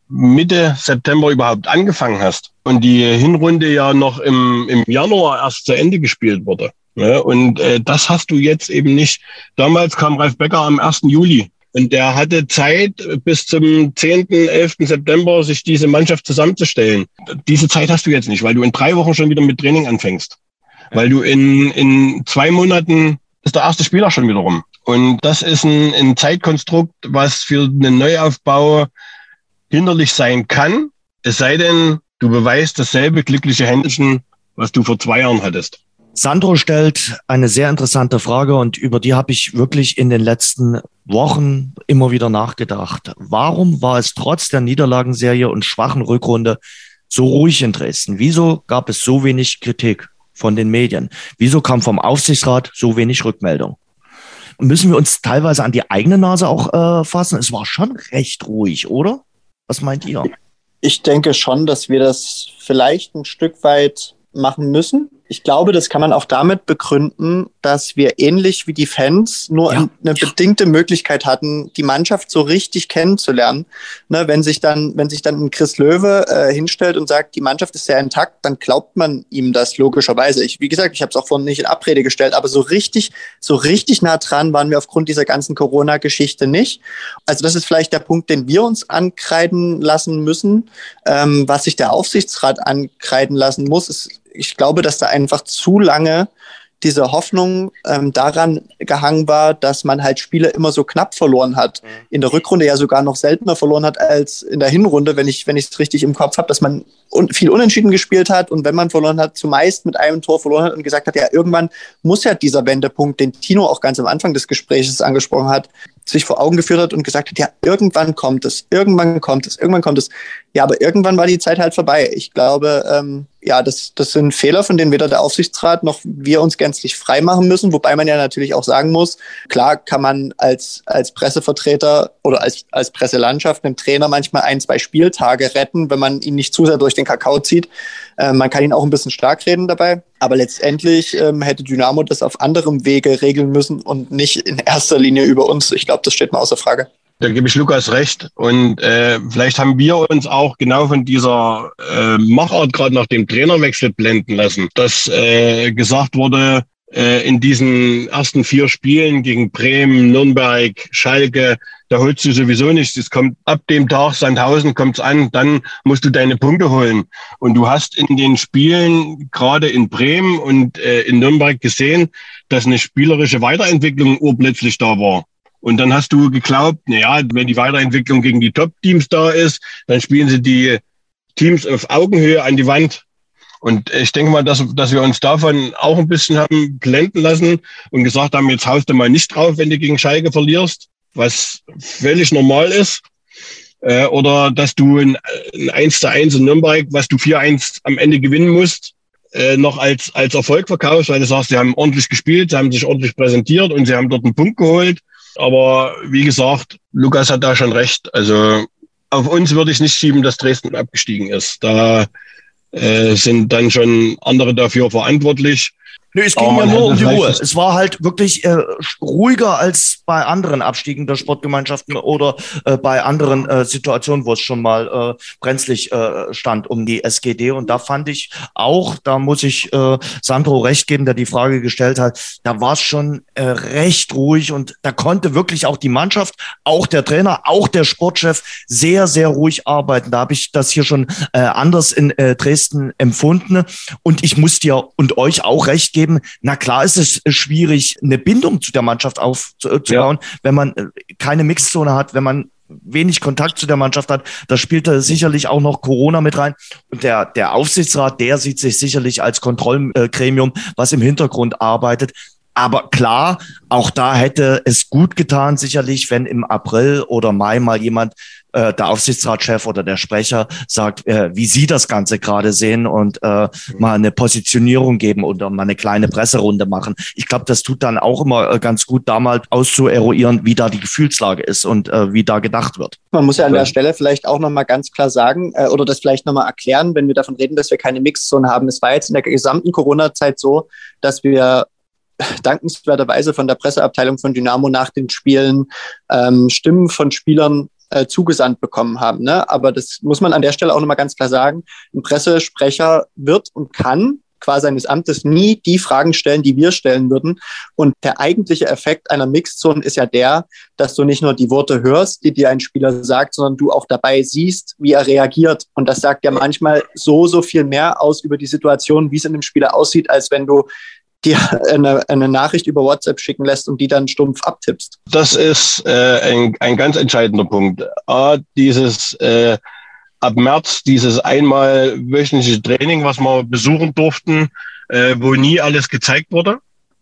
[SPEAKER 4] Mitte September überhaupt angefangen hast und die Hinrunde ja noch im, im Januar erst zu Ende gespielt wurde. Und das hast du jetzt eben nicht. Damals kam Ralf Becker am ersten Juli und der hatte Zeit bis zum zehnten, elften September sich diese Mannschaft zusammenzustellen. Diese Zeit hast du jetzt nicht, weil du in drei Wochen schon wieder mit Training anfängst. Weil du in, in zwei Monaten ist der erste Spieler schon wieder rum. Und das ist ein, ein Zeitkonstrukt, was für einen Neuaufbau hinderlich sein kann. Es sei denn, du beweist dasselbe glückliche Händchen, was du vor zwei Jahren hattest.
[SPEAKER 2] Sandro stellt eine sehr interessante Frage und über die habe ich wirklich in den letzten Wochen immer wieder nachgedacht. Warum war es trotz der Niederlagenserie und schwachen Rückrunde so ruhig in Dresden? Wieso gab es so wenig Kritik von den Medien? Wieso kam vom Aufsichtsrat so wenig Rückmeldung? Müssen wir uns teilweise an die eigene Nase auch äh, fassen? Es war schon recht ruhig, oder? Was meint ihr?
[SPEAKER 5] Ich denke schon, dass wir das vielleicht ein Stück weit machen müssen. Ich glaube, das kann man auch damit begründen, dass wir ähnlich wie die Fans nur ja. eine bedingte Möglichkeit hatten, die Mannschaft so richtig kennenzulernen. Ne, wenn sich dann, wenn sich dann ein Chris Löwe äh, hinstellt und sagt, die Mannschaft ist sehr intakt, dann glaubt man ihm das logischerweise. Ich, wie gesagt, ich habe es auch vorhin nicht in Abrede gestellt, aber so richtig, so richtig nah dran waren wir aufgrund dieser ganzen Corona-Geschichte nicht. Also das ist vielleicht der Punkt, den wir uns ankreiden lassen müssen. Ähm, was sich der Aufsichtsrat ankreiden lassen muss, ist, ich glaube, dass da einfach zu lange diese Hoffnung ähm, daran gehangen war, dass man halt Spiele immer so knapp verloren hat. In der Rückrunde ja sogar noch seltener verloren hat als in der Hinrunde, wenn ich wenn ich es richtig im Kopf habe, dass man un- viel Unentschieden gespielt hat und wenn man verloren hat, zumeist mit einem Tor verloren hat und gesagt hat, ja, irgendwann muss ja dieser Wendepunkt, den Tino auch ganz am Anfang des Gesprächs angesprochen hat, sich vor Augen geführt hat und gesagt hat, ja, irgendwann kommt es, irgendwann kommt es, irgendwann kommt es. Ja, aber irgendwann war die Zeit halt vorbei. Ich glaube, ähm, ja, das, das sind Fehler, von denen weder der Aufsichtsrat noch wir uns gänzlich frei machen müssen, wobei man ja natürlich auch sagen muss, klar kann man als, als Pressevertreter oder als, als Presselandschaft einem Trainer manchmal ein, zwei Spieltage retten, wenn man ihn nicht zu sehr durch den Kakao zieht. Äh, man kann ihn auch ein bisschen stark reden dabei, aber letztendlich ähm, hätte Dynamo das auf anderem Wege regeln müssen und nicht in erster Linie über uns. Ich glaube, das steht mal außer Frage.
[SPEAKER 4] Da gebe ich Lukas recht. Und äh, vielleicht haben wir uns auch genau von dieser äh, Machart gerade nach dem Trainerwechsel blenden lassen, dass äh, gesagt wurde, äh, in diesen ersten vier Spielen gegen Bremen, Nürnberg, Schalke, da holst du sowieso nichts. Es kommt ab dem Tag Sandhausen, kommt's an, dann musst du deine Punkte holen. Und du hast in den Spielen gerade in Bremen und äh, in Nürnberg gesehen, dass eine spielerische Weiterentwicklung urplötzlich da war. Und dann hast du geglaubt, na ja, wenn die Weiterentwicklung gegen die Top-Teams da ist, dann spielen sie die Teams auf Augenhöhe an die Wand. Und ich denke mal, dass, dass wir uns davon auch ein bisschen haben blenden lassen und gesagt haben, jetzt haust du mal nicht drauf, wenn du gegen Schalke verlierst, was völlig normal ist. Äh, oder dass du ein, ein eins zu eins in Nürnberg, was du vier eins am Ende gewinnen musst, äh, noch als, als Erfolg verkaufst, weil du sagst, sie haben ordentlich gespielt, sie haben sich ordentlich präsentiert und sie haben dort einen Punkt geholt. Aber wie gesagt, Lukas hat da schon recht. Also auf uns würde ich nicht schieben, dass Dresden abgestiegen ist. Da äh, sind dann schon andere dafür verantwortlich.
[SPEAKER 2] Nö, es ging ja nur um die Ruhe. Es war halt wirklich äh, ruhiger als bei anderen Abstiegen der Sportgemeinschaften oder äh, bei anderen äh, Situationen, wo es schon mal äh, brenzlig äh, stand um die S G D. Und da fand ich auch, da muss ich äh, Sandro recht geben, der die Frage gestellt hat, da war es schon äh, recht ruhig und da konnte wirklich auch die Mannschaft, auch der Trainer, auch der Sportchef sehr, sehr ruhig arbeiten. Da habe ich das hier schon äh, anders in äh, Dresden empfunden. Und ich muss dir und euch auch recht geben, na klar ist es schwierig, eine Bindung zu der Mannschaft aufzubauen, ja. Wenn man keine Mixzone hat, wenn man wenig Kontakt zu der Mannschaft hat. Da spielt da sicherlich auch noch Corona mit rein. Und der, der Aufsichtsrat, der sieht sich sicherlich als Kontrollgremium, was im Hintergrund arbeitet. Aber klar, auch da hätte es gut getan, sicherlich, wenn im April oder Mai mal jemand, äh, der Aufsichtsratschef oder der Sprecher, sagt, äh, wie sie das Ganze gerade sehen und äh, mal eine Positionierung geben oder mal eine kleine Presserunde machen. Ich glaube, das tut dann auch immer äh, ganz gut, da mal auszueruieren, wie da die Gefühlslage ist und äh, wie da gedacht wird.
[SPEAKER 5] Man muss ja an der Stelle vielleicht auch nochmal ganz klar sagen äh, oder das vielleicht nochmal erklären, wenn wir davon reden, dass wir keine Mixzone haben. Es war jetzt in der gesamten Corona-Zeit so, dass wir dankenswerterweise von der Presseabteilung von Dynamo nach den Spielen ähm, Stimmen von Spielern äh, zugesandt bekommen haben. Ne? Aber das muss man an der Stelle auch nochmal ganz klar sagen. Ein Pressesprecher wird und kann qua seines Amtes nie die Fragen stellen, die wir stellen würden. Und der eigentliche Effekt einer Mixzone ist ja der, dass du nicht nur die Worte hörst, die dir ein Spieler sagt, sondern du auch dabei siehst, wie er reagiert. Und das sagt ja manchmal so, so viel mehr aus über die Situation, wie es in dem Spieler aussieht, als wenn du dir eine, eine Nachricht über WhatsApp schicken lässt und die dann stumpf abtippst.
[SPEAKER 4] Das ist äh, ein, ein ganz entscheidender Punkt. A, dieses äh, ab März dieses einmal wöchentliche Training, was wir besuchen durften, äh, wo nie alles gezeigt wurde.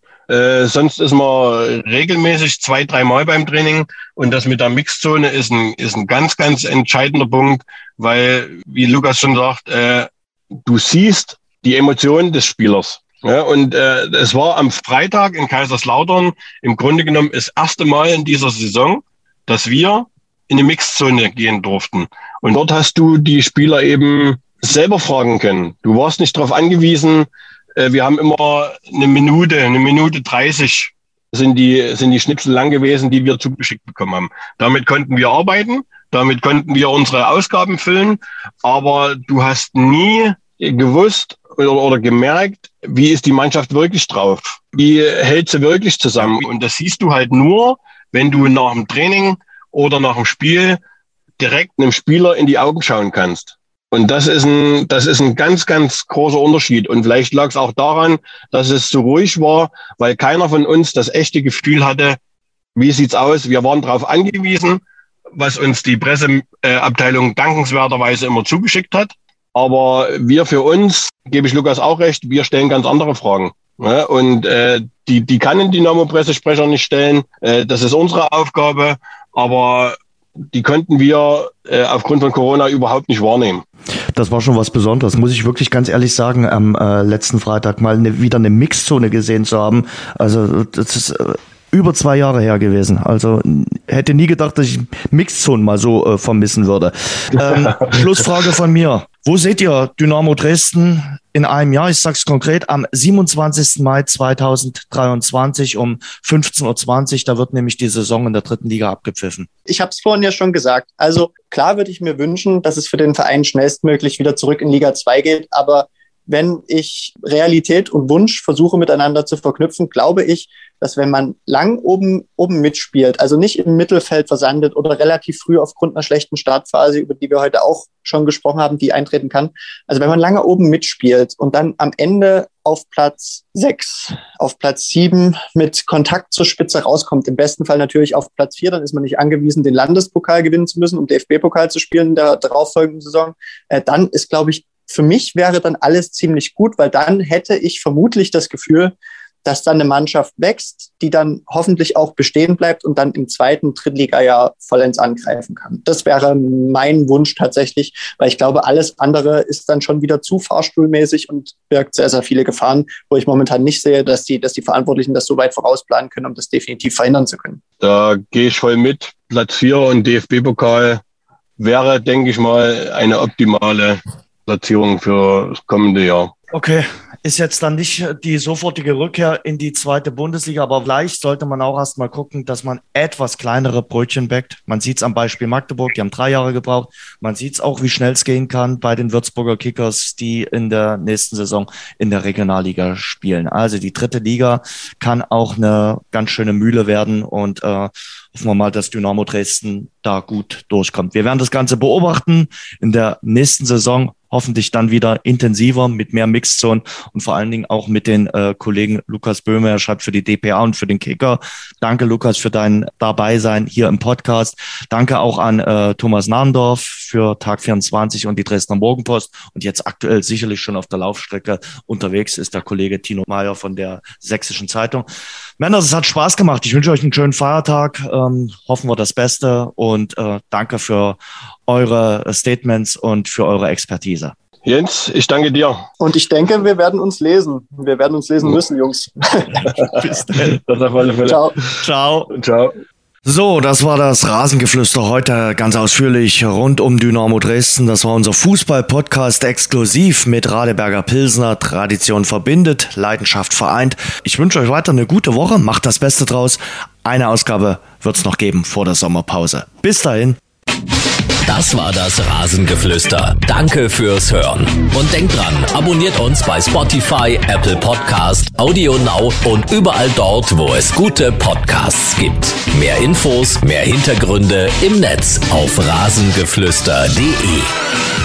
[SPEAKER 4] Äh, sonst ist man regelmäßig zwei, dreimal beim Training und das mit der Mixzone ist ein, ist ein ganz, ganz entscheidender Punkt, weil, wie Lukas schon sagt, äh, du siehst die Emotionen des Spielers. Ja, und äh, es war am Freitag in Kaiserslautern im Grunde genommen das erste Mal in dieser Saison, dass wir in eine Mixzone gehen durften. Und dort hast du die Spieler eben selber fragen können. Du warst nicht darauf angewiesen. Äh, wir haben immer eine Minute, eine Minute dreißig sind die, sind die Schnipsel lang gewesen, die wir zugeschickt bekommen haben. Damit konnten wir arbeiten, damit konnten wir unsere Ausgaben füllen, aber du hast nie gewusst oder, oder gemerkt, wie ist die Mannschaft wirklich drauf? Wie hält sie wirklich zusammen? Und das siehst du halt nur, wenn du nach dem Training oder nach dem Spiel direkt einem Spieler in die Augen schauen kannst. Und das ist ein, das ist ein ganz, ganz großer Unterschied. Und vielleicht lag es auch daran, dass es so ruhig war, weil keiner von uns das echte Gefühl hatte, wie sieht's aus? Wir waren darauf angewiesen, was uns die Presseabteilung dankenswerterweise immer zugeschickt hat. Aber wir für uns, gebe ich Lukas auch recht, wir stellen ganz andere Fragen. Ja, und äh, die, die kann ein Dynamo-Pressesprecher nicht stellen. Äh, das ist unsere Aufgabe, aber die konnten wir äh, aufgrund von Corona überhaupt nicht wahrnehmen.
[SPEAKER 2] Das war schon was Besonderes, muss ich wirklich ganz ehrlich sagen, am äh, letzten Freitag mal eine, wieder eine Mixzone gesehen zu haben. Also das ist äh, über zwei Jahre her gewesen. Also hätte nie gedacht, dass ich Mixzonen mal so äh, vermissen würde. Ähm, Schlussfrage von mir. Wo seht ihr Dynamo Dresden in einem Jahr? Ich sage es konkret, am siebenundzwanzigsten Mai zweitausenddreiundzwanzig um fünfzehn Uhr zwanzig. Da wird nämlich die Saison in der dritten Liga abgepfiffen.
[SPEAKER 5] Ich habe es vorhin ja schon gesagt. Also klar würde ich mir wünschen, dass es für den Verein schnellstmöglich wieder zurück in Liga zwei geht. Aber wenn ich Realität und Wunsch versuche miteinander zu verknüpfen, glaube ich, dass wenn man lang oben, oben mitspielt, also nicht im Mittelfeld versandet oder relativ früh aufgrund einer schlechten Startphase, über die wir heute auch schon gesprochen haben, die eintreten kann. Also wenn man lange oben mitspielt und dann am Ende auf Platz sechs, auf Platz sieben mit Kontakt zur Spitze rauskommt, im besten Fall natürlich auf Platz vier, dann ist man nicht angewiesen, den Landespokal gewinnen zu müssen, um D F B-Pokal zu spielen in der darauffolgenden Saison. Äh, dann ist, glaube ich, für mich wäre dann alles ziemlich gut, weil dann hätte ich vermutlich das Gefühl, dass dann eine Mannschaft wächst, die dann hoffentlich auch bestehen bleibt und dann im zweiten Drittliga-Jahr vollends angreifen kann. Das wäre mein Wunsch tatsächlich, weil ich glaube, alles andere ist dann schon wieder zu fahrstuhlmäßig und birgt sehr, sehr viele Gefahren, wo ich momentan nicht sehe, dass die, dass die Verantwortlichen das so weit vorausplanen können, um das definitiv verhindern zu können.
[SPEAKER 4] Da gehe ich voll mit. Platz vier und D F B-Pokal wäre, denke ich mal, eine optimale Platzierung für das kommende Jahr.
[SPEAKER 2] Okay, ist jetzt dann nicht die sofortige Rückkehr in die zweite Bundesliga, aber vielleicht sollte man auch erst mal gucken, dass man etwas kleinere Brötchen backt. Man sieht es am Beispiel Magdeburg, die haben drei Jahre gebraucht. Man sieht es auch, wie schnell es gehen kann bei den Würzburger Kickers, die in der nächsten Saison in der Regionalliga spielen. Also die dritte Liga kann auch eine ganz schöne Mühle werden und äh, hoffen wir mal, dass Dynamo Dresden da gut durchkommt. Wir werden das Ganze beobachten in der nächsten Saison. Hoffentlich dann wieder intensiver mit mehr Mixzone und vor allen Dingen auch mit den äh, Kollegen Lukas Böhme. Er schreibt für die D P A und für den Kicker. Danke, Lukas, für dein Dabeisein hier im Podcast. Danke auch an äh, Thomas Nahndorf für Tag vierundzwanzig und die Dresdner Morgenpost. Und jetzt aktuell sicherlich schon auf der Laufstrecke unterwegs ist der Kollege Tino Meyer von der Sächsischen Zeitung. Männer, es hat Spaß gemacht. Ich wünsche euch einen schönen Feiertag. Ähm, hoffen wir das Beste und äh, danke für eure Statements und für eure Expertise.
[SPEAKER 4] Jens, ich danke dir.
[SPEAKER 5] Und ich denke, wir werden uns lesen. Wir werden uns lesen müssen, Jungs.
[SPEAKER 2] Bis dann.
[SPEAKER 4] Das auf alle Fälle.
[SPEAKER 5] Ciao.
[SPEAKER 2] Ciao.
[SPEAKER 4] Ciao.
[SPEAKER 2] So, das war das Rasengeflüster heute ganz ausführlich rund um Dynamo Dresden. Das war unser Fußball-Podcast exklusiv mit Radeberger Pilsner. Tradition verbindet, Leidenschaft vereint. Ich wünsche euch weiter eine gute Woche. Macht das Beste draus. Eine Ausgabe wird es noch geben vor der Sommerpause. Bis dahin.
[SPEAKER 1] Das war das Rasengeflüster. Danke fürs Hören. Und denkt dran, abonniert uns bei Spotify, Apple Podcast, Audio Now und überall dort, wo es gute Podcasts gibt. Mehr Infos, mehr Hintergründe im Netz auf rasengeflüster punkt de.